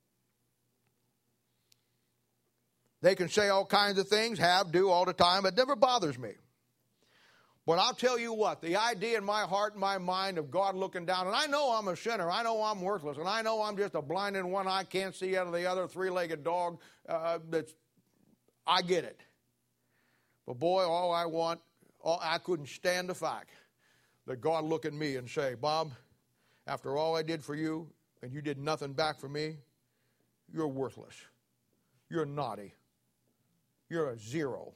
They can say all kinds of things, have, do all the time. It never bothers me. But I'll tell you what, the idea in my heart and my mind of God looking down, and I know I'm a sinner, I know I'm worthless, and I know I'm just a blind in one eye, can't see out of the other, three-legged dog, uh, that's, I get it. But boy, all I want, all, I couldn't stand the fact that God look at me and say, Bob, after all I did for you, and you did nothing back for me, you're worthless. You're naughty. You're a zero.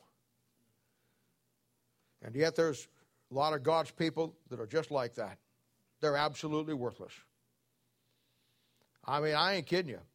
And yet there's a lot of God's people that are just like that. They're absolutely worthless. I mean, I ain't kidding you.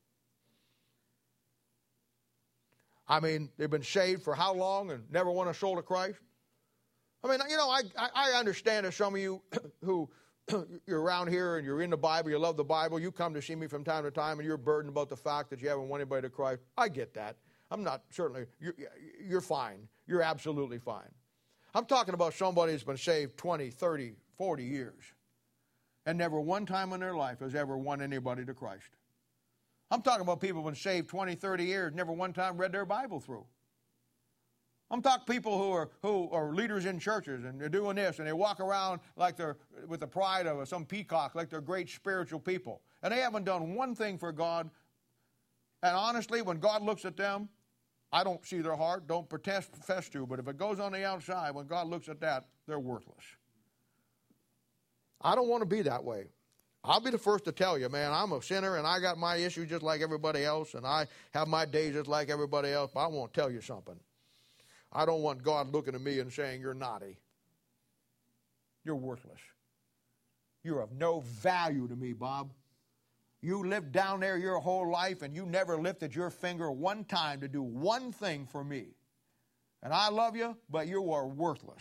I mean, they've been saved for how long and never won a soul to Christ? I mean, you know, I, I understand that some of you who you're around here and you're in the Bible, you love the Bible, you come to see me from time to time and you're burdened about the fact that you haven't won anybody to Christ. I get that. I'm not, certainly, you're, you're fine. You're absolutely fine. I'm talking about somebody who's been saved twenty, thirty, forty years and never one time in their life has ever won anybody to Christ. I'm talking about people who've been saved twenty, thirty years, never one time read their Bible through. I'm talking people who are who are leaders in churches and they're doing this and they walk around like they're with the pride of some peacock, like they're great spiritual people. And they haven't done one thing for God. And honestly, when God looks at them, I don't see their heart, don't protest, profess to, but if it goes on the outside, when God looks at that, they're worthless. I don't want to be that way. I'll be the first to tell you, man, I'm a sinner and I got my issues just like everybody else and I have my days just like everybody else, but I want to tell you something. I don't want God looking at me and saying, you're naughty. You're worthless. You're of no value to me, Bob. You lived down there your whole life and you never lifted your finger one time to do one thing for me. And I love you, but you are worthless.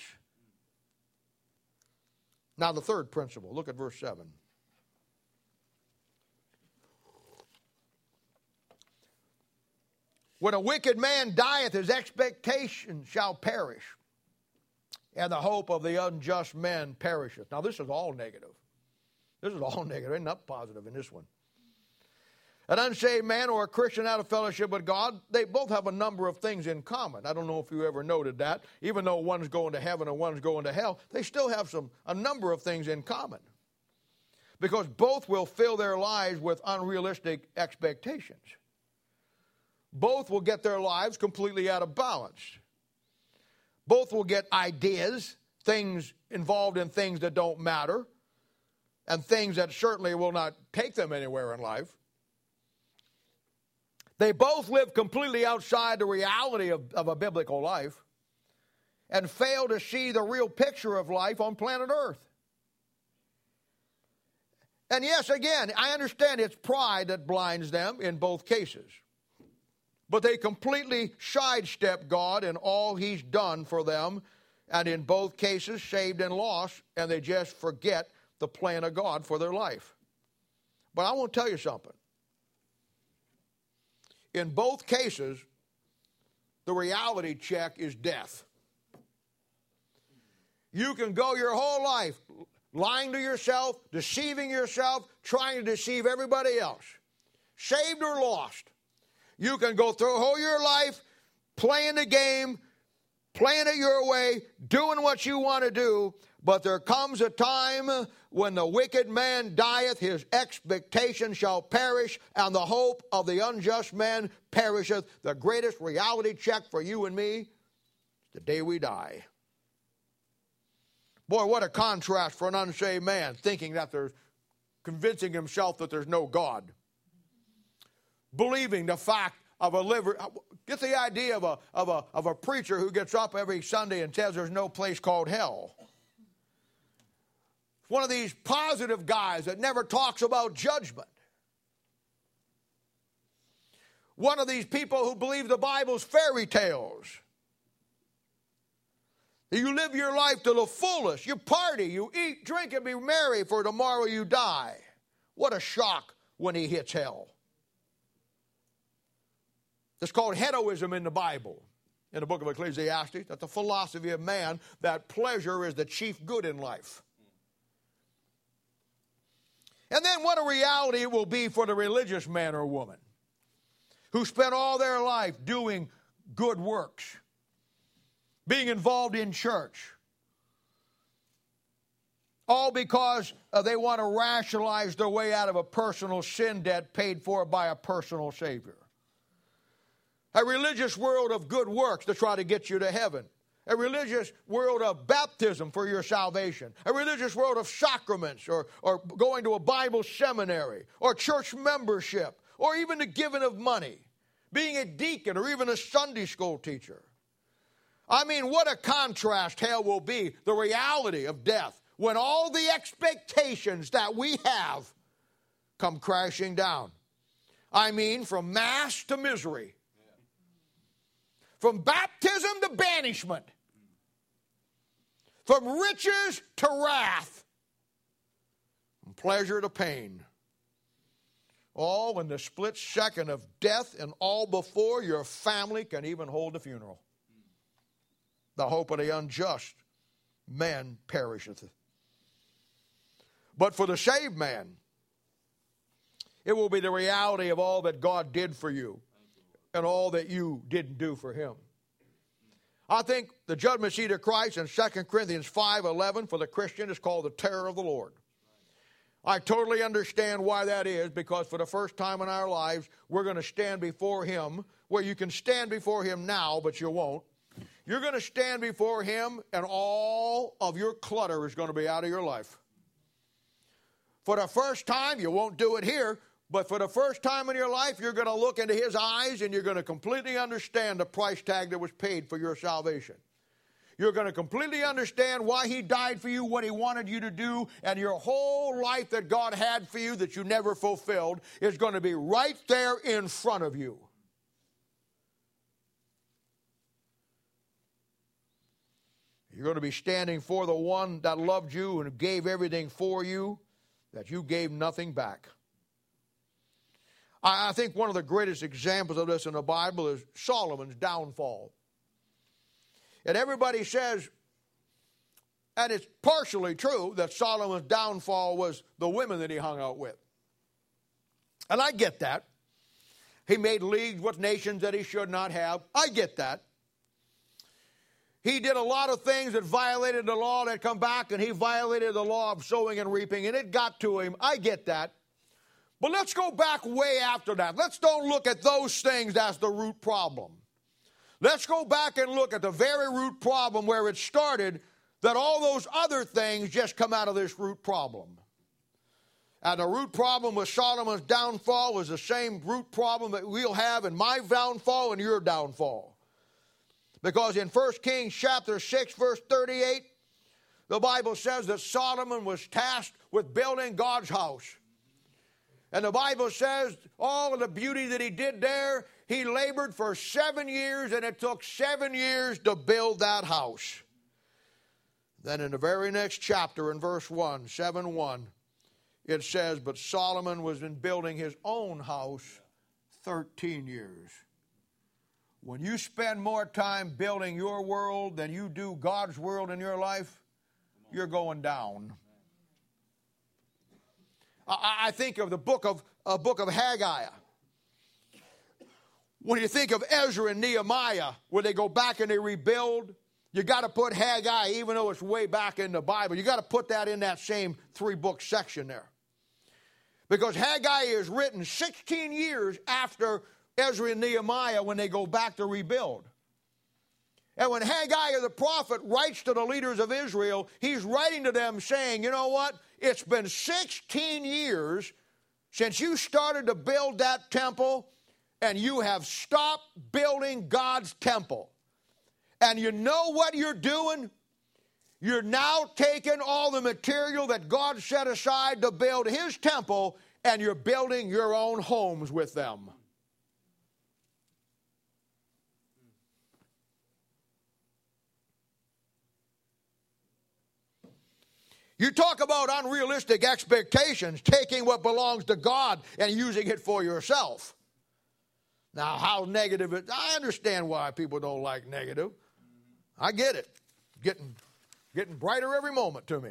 Now the third principle, look at verse seven. When a wicked man dieth, his expectation shall perish, and the hope of the unjust man perisheth. Now this is all negative. This is all negative. Ain't nothing positive in this one. An unsaved man or a Christian out of fellowship with God, they both have a number of things in common. I don't know if you ever noted that. Even though one's going to heaven and one's going to hell, they still have some a number of things in common. Because both will fill their lives with unrealistic expectations. Both will get their lives completely out of balance. Both will get ideas, things involved in things that don't matter, and things that certainly will not take them anywhere in life. They both live completely outside the reality of, of a biblical life and fail to see the real picture of life on planet Earth. And yes, again, I understand it's pride that blinds them in both cases. But they completely sidestep God and all He's done for them, and in both cases, saved and lost, and they just forget the plan of God for their life. But I want to tell you something. In both cases, the reality check is death. You can go your whole life lying to yourself, deceiving yourself, trying to deceive everybody else, saved or lost. You can go through whole your life playing the game, playing it your way, doing what you want to do, but there comes a time when the wicked man dieth, his expectation shall perish, and the hope of the unjust man perisheth. The greatest reality check for you and me is the day we die. Boy, what a contrast for an unsaved man, thinking that there's, convincing himself that there's no God. Believing the fact of a liver, get the idea of a, of a, of a preacher who gets up every Sunday and says there's no place called hell. One of these positive guys that never talks about judgment. One of these people who believe the Bible's fairy tales. You live your life to the fullest. You party, you eat, drink, and be merry, for tomorrow you die. What a shock when he hits hell. It's called hedonism in the Bible, in the book of Ecclesiastes. That's the philosophy of man, that pleasure is the chief good in life. And then what a reality it will be for the religious man or woman who spent all their life doing good works, being involved in church, all because uh, they want to rationalize their way out of a personal sin debt paid for by a personal Savior. A religious world of good works to try to get you to heaven. A religious world of baptism for your salvation. A religious world of sacraments, or, or going to a Bible seminary, or church membership, or even the giving of money, being a deacon, or even a Sunday school teacher. I mean, what a contrast hell will be, the reality of death, when all the expectations that we have come crashing down. I mean, from mass to misery. From baptism to banishment. From riches to wrath. From pleasure to pain. All in the split second of death, and all before your family can even hold the funeral. The hope of the unjust man perisheth. But for the saved man, it will be the reality of all that God did for you and all that you didn't do for him. I think the judgment seat of Christ in Second Corinthians five eleven for the Christian is called the terror of the Lord. I totally understand why that is, because for the first time in our lives, we're going to stand before him, where you can stand before him now, but you won't. You're going to stand before him, and all of your clutter is going to be out of your life. For the first time, you won't do it here, but for the first time in your life, you're going to look into his eyes, and you're going to completely understand the price tag that was paid for your salvation. You're going to completely understand why he died for you, what he wanted you to do, and your whole life that God had for you that you never fulfilled is going to be right there in front of you. You're going to be standing for the one that loved you and gave everything for you, that you gave nothing back. I think one of the greatest examples of this in the Bible is Solomon's downfall. And everybody says, and it's partially true, that Solomon's downfall was the women that he hung out with. And I get that. He made leagues with nations that he should not have. I get that. He did a lot of things that violated the law that come back, and he violated the law of sowing and reaping, and it got to him. I get that. But let's go back way after that. Let's don't look at those things as the root problem. Let's go back and look at the very root problem where it started, that all those other things just come out of this root problem. And the root problem with Solomon's downfall was the same root problem that we'll have in my downfall and your downfall. Because in First Kings chapter six, verse thirty-eight, the Bible says that Solomon was tasked with building God's house. And the Bible says all of the beauty that he did there, he labored for seven years, and it took seven years to build that house. Then in the very next chapter, in verse one, seven one, it says, but Solomon was in building his own house thirteen years. When you spend more time building your world than you do God's world in your life, you're going down. I, I think of the book of, uh, book of Haggai. When you think of Ezra and Nehemiah, where they go back and they rebuild, you got to put Haggai, even though it's way back in the Bible, you got to put that in that same three-book section there. Because Haggai is written sixteen years after Ezra and Nehemiah when they go back to rebuild. And when Haggai the prophet writes to the leaders of Israel, he's writing to them saying, you know what? It's been sixteen years since you started to build that temple, and you have stopped building God's temple. And you know what you're doing? You're now taking all the material that God set aside to build his temple, and you're building your own homes with them. You talk about unrealistic expectations, taking what belongs to God and using it for yourself. Now, how negative it, I understand why people don't like negative. I get it. Getting, getting brighter every moment to me.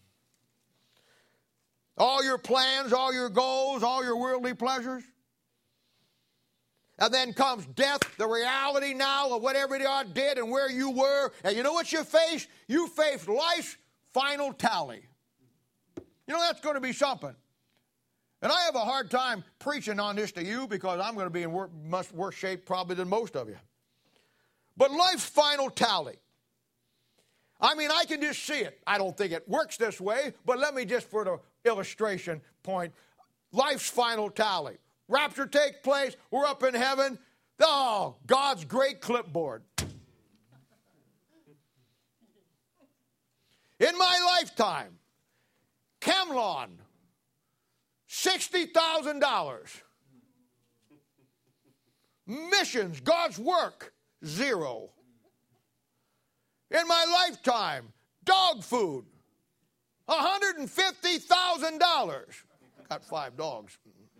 All your plans, all your goals, all your worldly pleasures. And then comes death, the reality now of what everybody did and where you were. And you know what you face? You face life's final tally. You know, that's going to be something. And I have a hard time preaching on this to you because I'm going to be in wor- much worse shape probably than most of you. But life's final tally. I mean, I can just see it. I don't think it works this way, but let me just, for the illustration point, life's final tally. Rapture takes place. We're up in heaven. Oh, God's great clipboard. In my lifetime, Camelon, sixty thousand dollars. Missions, God's work, zero. In my lifetime, dog food, one hundred fifty thousand dollars. Got five dogs.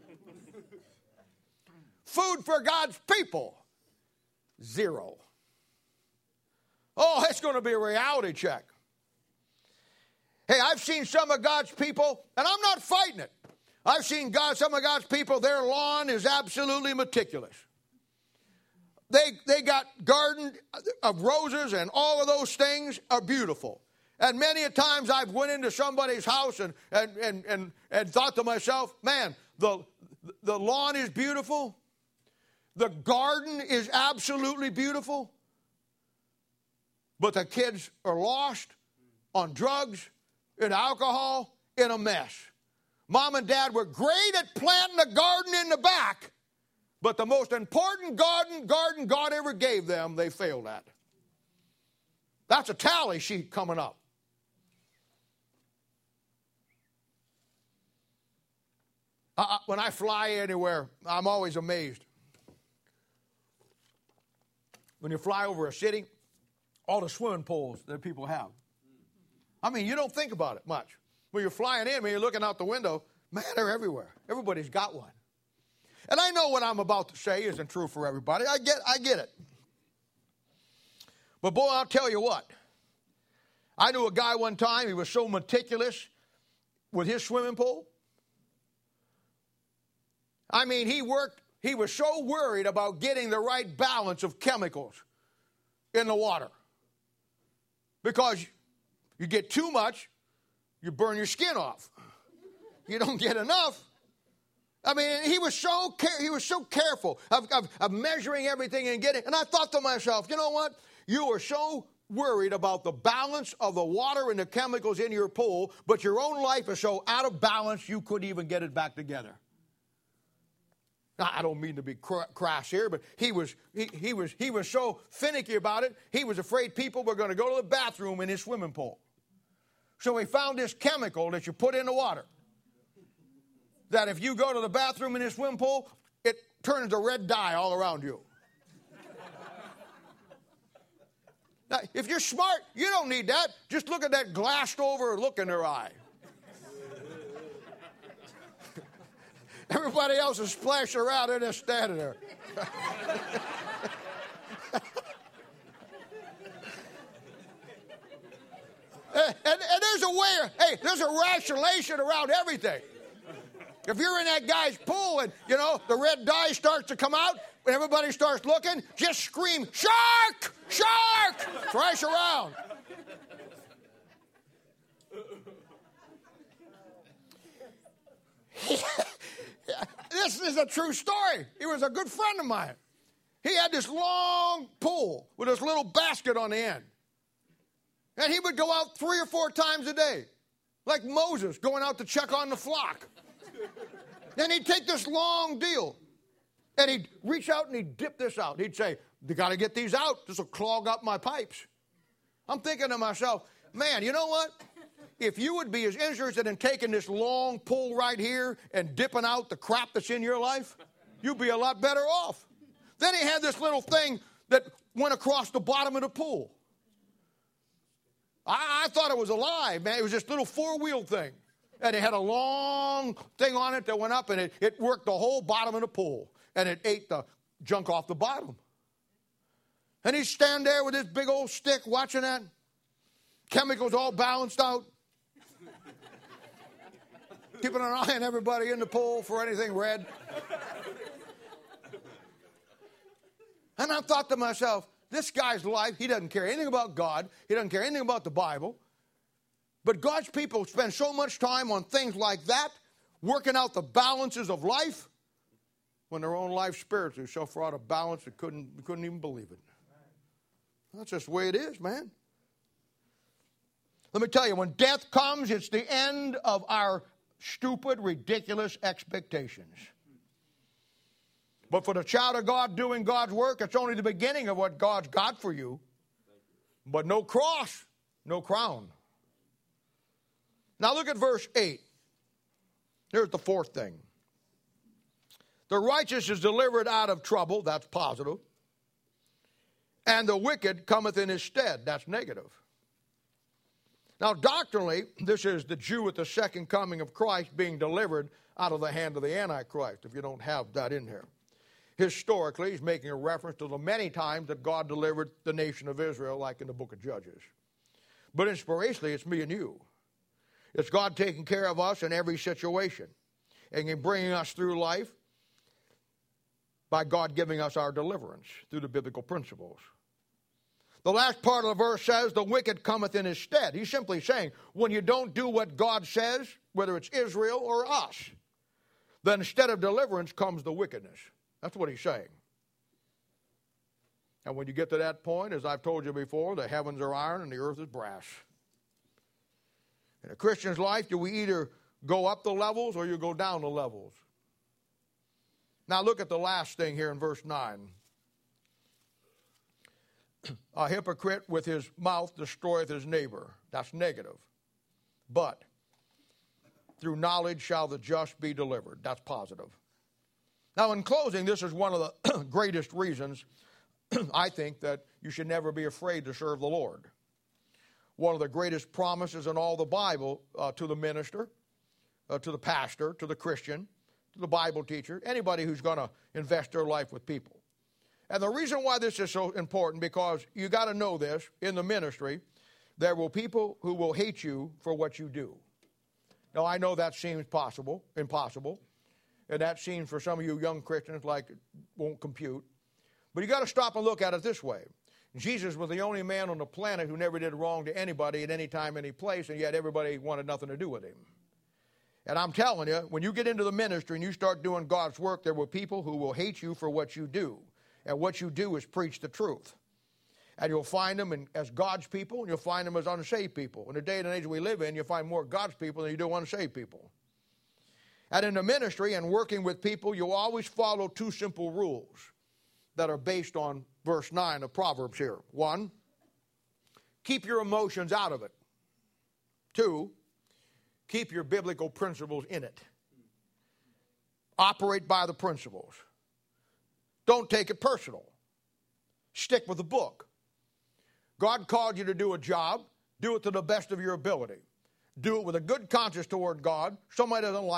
Food for God's people, zero. Oh, it's going to be a reality check. Hey, I've seen some of God's people, and I'm not fighting it. I've seen God, some of God's people, their lawn is absolutely meticulous. They, they got garden of roses, and all of those things are beautiful. And many a times I've went into somebody's house and, and, and, and, and thought to myself, man, the, the lawn is beautiful. The garden is absolutely beautiful. But the kids are lost on drugs, in alcohol, in a mess. Mom and Dad were great at planting a garden in the back, but the most important garden, garden God ever gave them, they failed at. That's a tally sheet coming up. Uh, when I fly anywhere, I'm always amazed. When you fly over a city, all the swimming pools that people have. I mean, you don't think about it much. When you're flying in, when you're looking out the window, man, they're everywhere. Everybody's got one. And I know what I'm about to say isn't true for everybody. I get, I get it. But boy, I'll tell you what. I knew a guy one time, he was so meticulous with his swimming pool. I mean, he worked, he was so worried about getting the right balance of chemicals in the water. Because you get too much, you burn your skin off. You don't get enough. I mean, he was so care- he was so careful of, of, of measuring everything and getting. And I thought to myself, you know what? You are so worried about the balance of the water and the chemicals in your pool, but your own life is so out of balance you couldn't even get it back together. Now, I don't mean to be crass here, but he was he, he was he was so finicky about it. He was afraid people were going to go to the bathroom in his swimming pool. So he found this chemical that you put in the water. That if you go to the bathroom in his swimming pool, it turns a red dye all around you. Now, if you're smart, you don't need that. Just look at that glassed over look in their eye. Everybody else is splashing around, they're just standing there. and, and, and there's a way, hey, there's a rationalization around everything. If you're in that guy's pool and, you know, the red dye starts to come out, and everybody starts looking, just scream, shark, shark, thrash around. This is a true story. He was a good friend of mine. He had this long pole with this little basket on the end. And he would go out three or four times a day, like Moses going out to check on the flock. Then he'd take this long deal, and he'd reach out and he'd dip this out. He'd say, you got to get these out. This will clog up my pipes. I'm thinking to myself, man, you know what? If you would be as interested in taking this long pull right here and dipping out the crap that's in your life, you'd be a lot better off. Then he had this little thing that went across the bottom of the pool. I, I thought it was alive, man. It was this little four-wheel thing. And it had a long thing on it that went up, and it, it worked the whole bottom of the pool. And it ate the junk off the bottom. And he'd stand there with his big old stick watching that. Chemicals all balanced out. Keeping an eye on everybody in the pool for anything red. And I thought to myself, this guy's life, he doesn't care anything about God. He doesn't care anything about the Bible. But God's people spend so much time on things like that, working out the balances of life, when their own life spiritually is so far out of balance they couldn't, they couldn't even believe it. That's just the way it is, man. Let me tell you, when death comes, it's the end of our stupid, ridiculous expectations. But for the child of God doing God's work, it's only the beginning of what God's got for you. But no cross, no crown. Now look at verse eight. Here's the fourth thing. The righteous is delivered out of trouble. That's positive. And the wicked cometh in his stead. That's negative. Now, doctrinally, this is the Jew at the second coming of Christ being delivered out of the hand of the Antichrist, if you don't have that in here. Historically, he's making a reference to the many times that God delivered the nation of Israel, like in the book of Judges. But inspirationally, it's me and you. It's God taking care of us in every situation and bringing us through life by God giving us our deliverance through the biblical principles. The last part of the verse says, the wicked cometh in his stead. He's simply saying, when you don't do what God says, whether it's Israel or us, then instead of deliverance comes the wickedness. That's what he's saying. And when you get to that point, as I've told you before, the heavens are iron and the earth is brass. In a Christian's life, do we either go up the levels or you go down the levels? Now look at the last thing here in verse nine. A hypocrite with his mouth destroyeth his neighbor. That's negative. But through knowledge shall the just be delivered. That's positive. Now in closing, this is one of the greatest reasons I think that you should never be afraid to serve the Lord. One of the greatest promises in all the Bible uh, to the minister, uh, to the pastor, to the Christian, to the Bible teacher, anybody who's going to invest their life with people. And the reason why this is so important, because you got to know this, in the ministry, there will people who will hate you for what you do. Now, I know that seems possible, impossible, and that seems for some of you young Christians like it won't compute. But you got to stop and look at it this way. Jesus was the only man on the planet who never did wrong to anybody at any time, any place, and yet everybody wanted nothing to do with him. And I'm telling you, when you get into the ministry and you start doing God's work, there will people who will hate you for what you do. And what you do is preach the truth. And you'll find them in, as God's people, and you'll find them as unsaved people. In the day and age we live in, you'll find more God's people than you do unsaved people. And in the ministry and working with people, you'll always follow two simple rules that are based on verse nine of Proverbs here. One, keep your emotions out of it. Two, keep your biblical principles in it. Operate by the principles. Don't take it personal. Stick with the book. God called you to do a job. Do it to the best of your ability. Do it with a good conscience toward God. Somebody doesn't like it.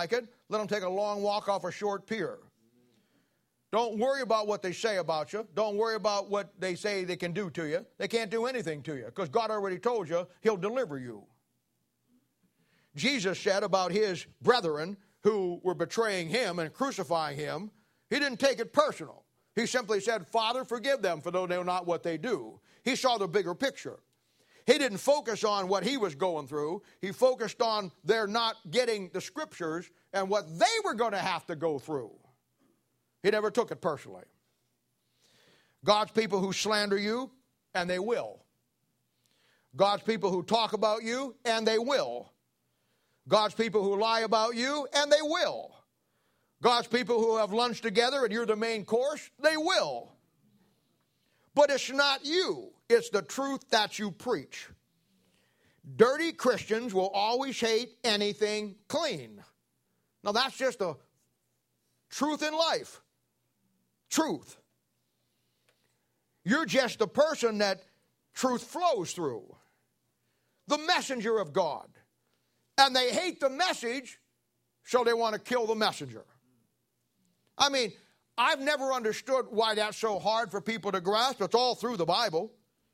let them take a long walk off a short pier. Don't worry about what they say about you. Don't worry about what they say they can do to you. They can't do anything to you because God already told you he'll deliver you. Jesus said about his brethren who were betraying him and crucifying him, he didn't take it personal. He simply said, Father, forgive them, for though they know not what they do. He saw the bigger picture. He didn't focus on what he was going through. He focused on their not getting the scriptures and what they were going to have to go through. He never took it personally. God's people who slander you, and they will. God's people who talk about you, and they will. God's people who lie about you, and they will. God's people who have lunch together and you're the main course, they will. But it's not you. It's the truth that you preach. Dirty Christians will always hate anything clean. Now that's just a truth in life. Truth. You're just the person that truth flows through. The messenger of God. And they hate the message, so they want to kill the messenger. I mean, I've never understood why that's so hard for people to grasp. It's all through the Bible.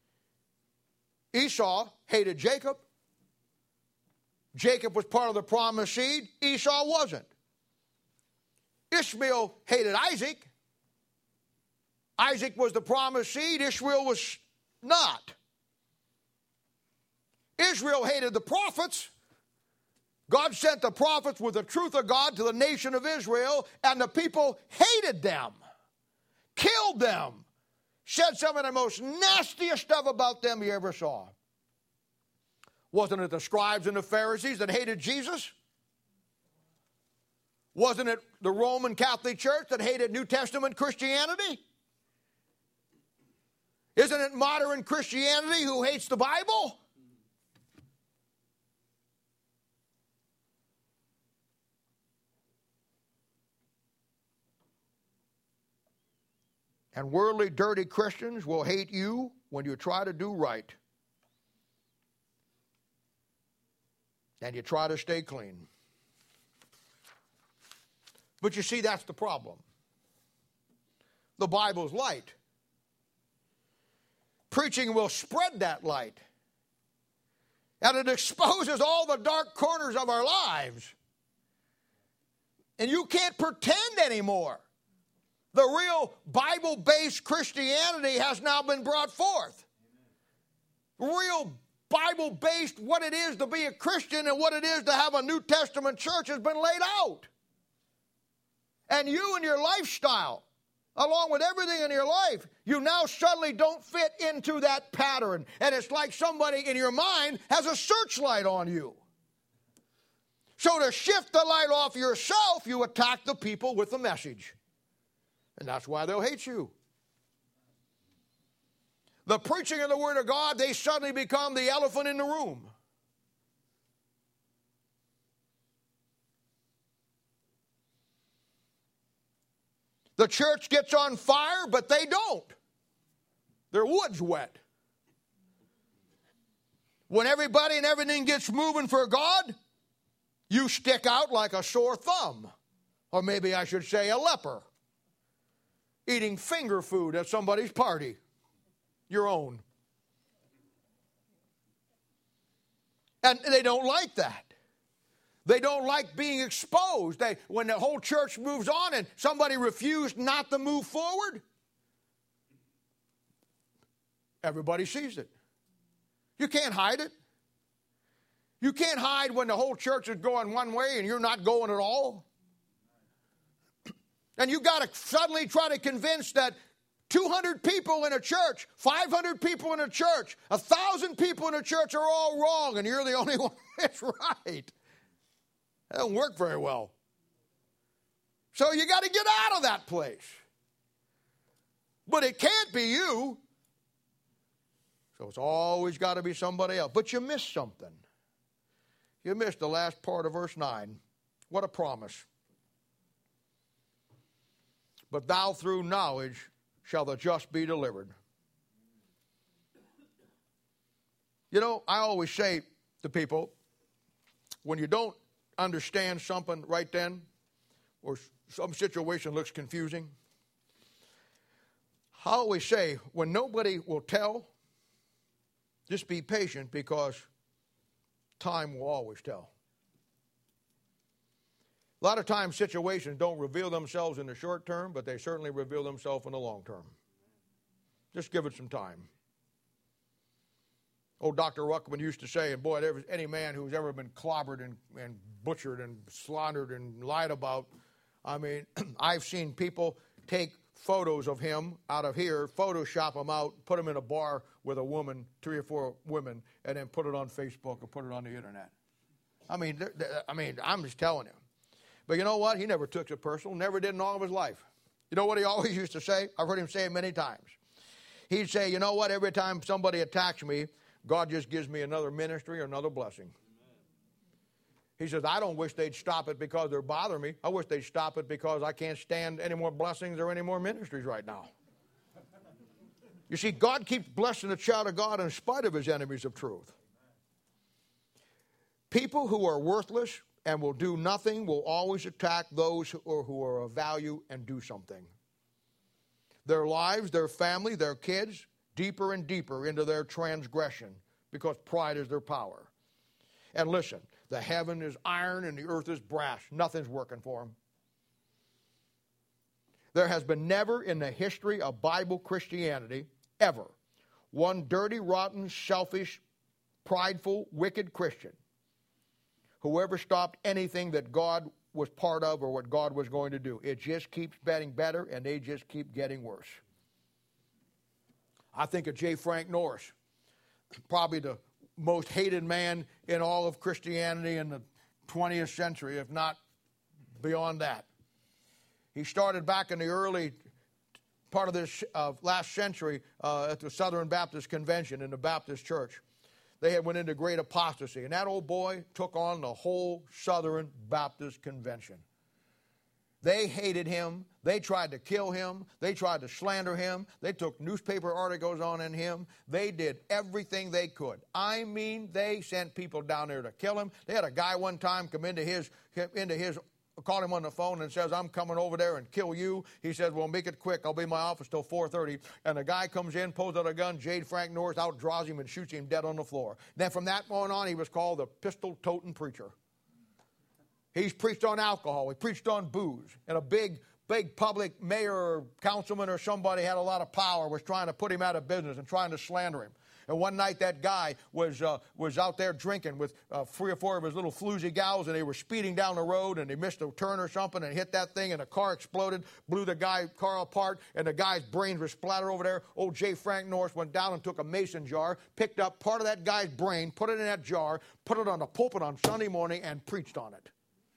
Esau hated Jacob. Jacob was part of the promised seed. Esau wasn't. Ishmael hated Isaac. Isaac was the promised seed. Ishmael was not. Israel hated the prophets. God sent the prophets with the truth of God to the nation of Israel, and the people hated them, killed them, said some of the most nastiest stuff about them you ever saw. Wasn't it the scribes and the Pharisees that hated Jesus? Wasn't it the Roman Catholic Church that hated New Testament Christianity? Isn't it modern Christianity who hates the Bible? And worldly, dirty Christians will hate you when you try to do right. And you try to stay clean. But you see, that's the problem. The Bible's light. Preaching will spread that light. And it exposes all the dark corners of our lives. And you can't pretend anymore. The real Bible-based Christianity has now been brought forth. Real Bible-based, what it is to be a Christian and what it is to have a New Testament church has been laid out. And you and your lifestyle, along with everything in your life, you now suddenly don't fit into that pattern. And it's like somebody in your mind has a searchlight on you. So to shift the light off yourself, you attack the people with the message. And that's why they'll hate you. The preaching of the Word of God, they suddenly become the elephant in the room. The church gets on fire, but they don't. Their wood's wet. When everybody and everything gets moving for God, you stick out like a sore thumb. Or maybe I should say a leper. Eating finger food at somebody's party. Your own. And they don't like that. They don't like being exposed. They, when the whole church moves on and somebody refused not to move forward, everybody sees it. You can't hide it. You can't hide when the whole church is going one way and you're not going at all. And you've got to suddenly try to convince that two hundred people in a church, five hundred people in a church, one thousand people in a church are all wrong and you're the only one that's right. That don't work very well. So you got to get out of that place. But it can't be you. So it's always got to be somebody else. But you missed something. You missed the last part of verse nine. What a promise. But thou through knowledge shall the just be delivered. You know, I always say to people, when you don't understand something right then, or some situation looks confusing, I always say, when nobody will tell, just be patient, because time will always tell. A lot of times situations don't reveal themselves in the short term, but they certainly reveal themselves in the long term. Just give it some time. Old Doctor Ruckman used to say, and boy, there was any man who's ever been clobbered and, and butchered and slaughtered and lied about, I mean, I've seen people take photos of him out of here, Photoshop them out, put them in a bar with a woman, three or four women, and then put it on Facebook or put it on the internet. I mean, th- th- I mean, I'm just telling you. But you know what? He never took it personal, never did in all of his life. You know what he always used to say? I've heard him say it many times. He'd say, you know what? Every time somebody attacks me, God just gives me another ministry or another blessing. He says, I don't wish they'd stop it because they're bothering me. I wish they'd stop it because I can't stand any more blessings or any more ministries right now. You see, God keeps blessing the child of God in spite of his enemies of truth. People who are worthless and will do nothing will always attack those who are, who are of value and do something. Their lives, their family, their kids, deeper and deeper into their transgression, because pride is their power. And listen, the heaven is iron and the earth is brass. Nothing's working for them. There has been never in the history of Bible Christianity, ever, one dirty, rotten, selfish, prideful, wicked Christian who ever stopped anything that God was part of or what God was going to do. It just keeps getting better, and they just keep getting worse. I think of J. Frank Norris, probably the most hated man in all of Christianity in the twentieth century, if not beyond that. He started back in the early part of this uh, last century uh, at the Southern Baptist Convention in the Baptist Church. They had went into great apostasy, and that old boy took on the whole Southern Baptist Convention. They hated him. They tried to kill him. They tried to slander him. They took newspaper articles on in him. They did everything they could. I mean, they sent people down there to kill him. They had a guy one time come into his, into his, called him on the phone and says, I'm coming over there and kill you. He says, well, make it quick. I'll be in my office till four thirty. And the guy comes in, pulls out a gun. J. Frank Norris outdraws him and shoots him dead on the floor. Then from that point on, he was called the pistol-toting preacher. He's preached on alcohol. He preached on booze. And a big, big public mayor or councilman or somebody had a lot of power, was trying to put him out of business and trying to slander him. And one night that guy was uh, was out there drinking with uh, three or four of his little floozy gals, and they were speeding down the road, and they missed a turn or something and hit that thing, and the car exploded, blew the guy car apart, and the guy's brains were splattered over there. Old J. Frank Norris went down and took a mason jar, picked up part of that guy's brain, put it in that jar, put it on the pulpit on Sunday morning, and preached on it.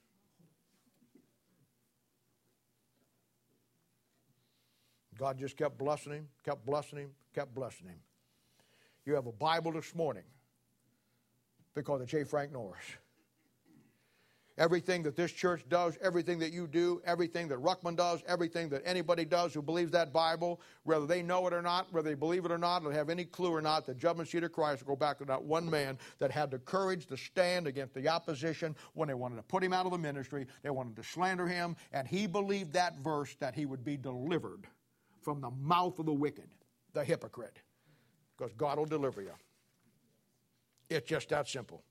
God just kept blessing him, kept blessing him, kept blessing him. You have a Bible this morning because of J. Frank Norris. Everything that this church does, everything that you do, everything that Ruckman does, everything that anybody does who believes that Bible, whether they know it or not, whether they believe it or not, or have any clue or not, the judgment seat of Christ will go back to that one man that had the courage to stand against the opposition when they wanted to put him out of the ministry, they wanted to slander him, and he believed that verse that he would be delivered from the mouth of the wicked, the hypocrite. Because God will deliver you. It's just that simple.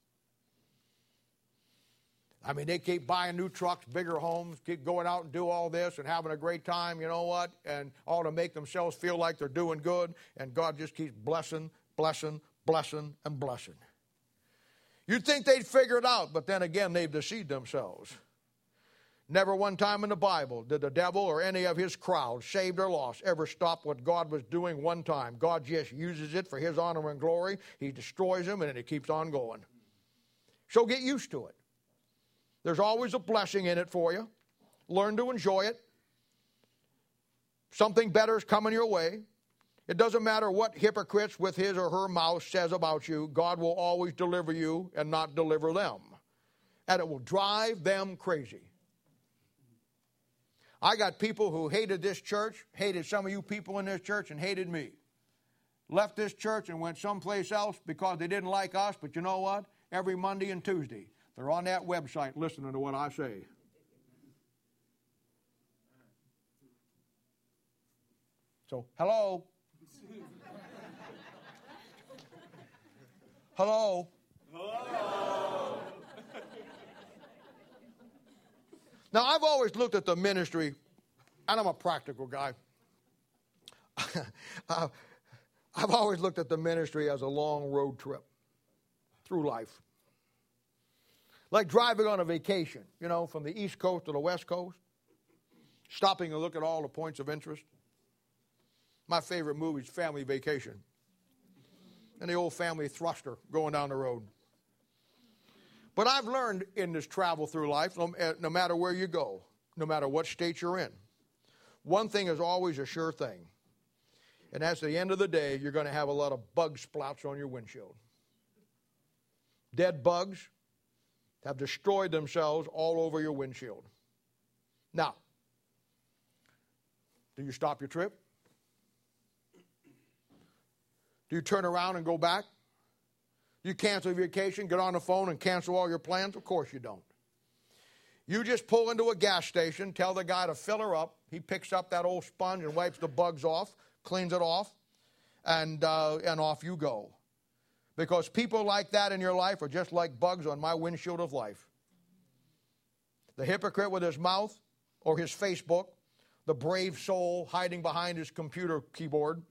I mean, they keep buying new trucks, bigger homes, keep going out and do all this and having a great time, you know what? And all to make themselves feel like they're doing good. And God just keeps blessing, blessing, blessing, and blessing. You'd think they'd figure it out, but then again, they've deceived themselves. Never one time in the Bible did the devil or any of his crowd, saved or lost, ever stop what God was doing one time. God just uses it for his honor and glory. He destroys them, and then he keeps on going. So get used to it. There's always a blessing in it for you. Learn to enjoy it. Something better is coming your way. It doesn't matter what hypocrites with his or her mouth says about you. God will always deliver you and not deliver them. And it will drive them crazy. I got people who hated this church, hated some of you people in this church, and hated me. Left this church and went someplace else because they didn't like us, but you know what? Every Monday and Tuesday, they're on that website listening to what I say. So, hello? Hello? Hello? Now, I've always looked at the ministry, and I'm a practical guy. uh, I've always looked at the ministry as a long road trip through life. Like driving on a vacation, you know, from the East Coast to the West Coast, stopping to look at all the points of interest. My favorite movie is Family Vacation. And the old family thruster going down the road. But I've learned in this travel through life, no, no matter where you go, no matter what state you're in, one thing is always a sure thing. And that's the end of the day, you're going to have a lot of bug splouts on your windshield. Dead bugs have destroyed themselves all over your windshield. Now, do you stop your trip? Do you turn around and go back? You cancel your vacation, get on the phone and cancel all your plans? Of course you don't. You just pull into a gas station, tell the guy to fill her up. He picks up that old sponge and wipes the bugs off, cleans it off, and, uh, and off you go. Because people like that in your life are just like bugs on my windshield of life. The hypocrite with his mouth or his Facebook, the brave soul hiding behind his computer keyboard.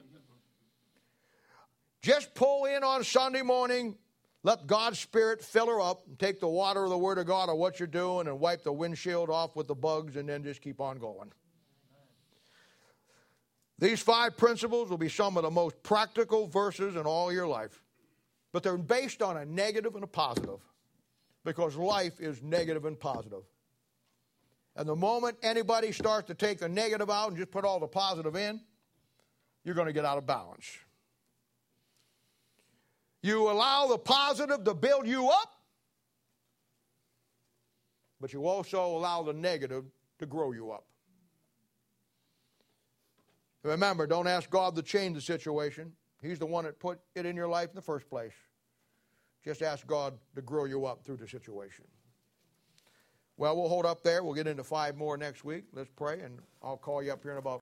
Just pull in on Sunday morning, let God's Spirit fill her up, and take the water of the Word of God or what you're doing and wipe the windshield off with the bugs and then just keep on going. These five principles will be some of the most practical verses in all your life. But they're based on a negative and a positive, because life is negative and positive. And the moment anybody starts to take the negative out and just put all the positive in, you're going to get out of balance. You allow the positive to build you up, but you also allow the negative to grow you up. Remember, don't ask God to change the situation. He's the one that put it in your life in the first place. Just ask God to grow you up through the situation. Well, we'll hold up there. We'll get into five more next week. Let's pray, and I'll call you up here in about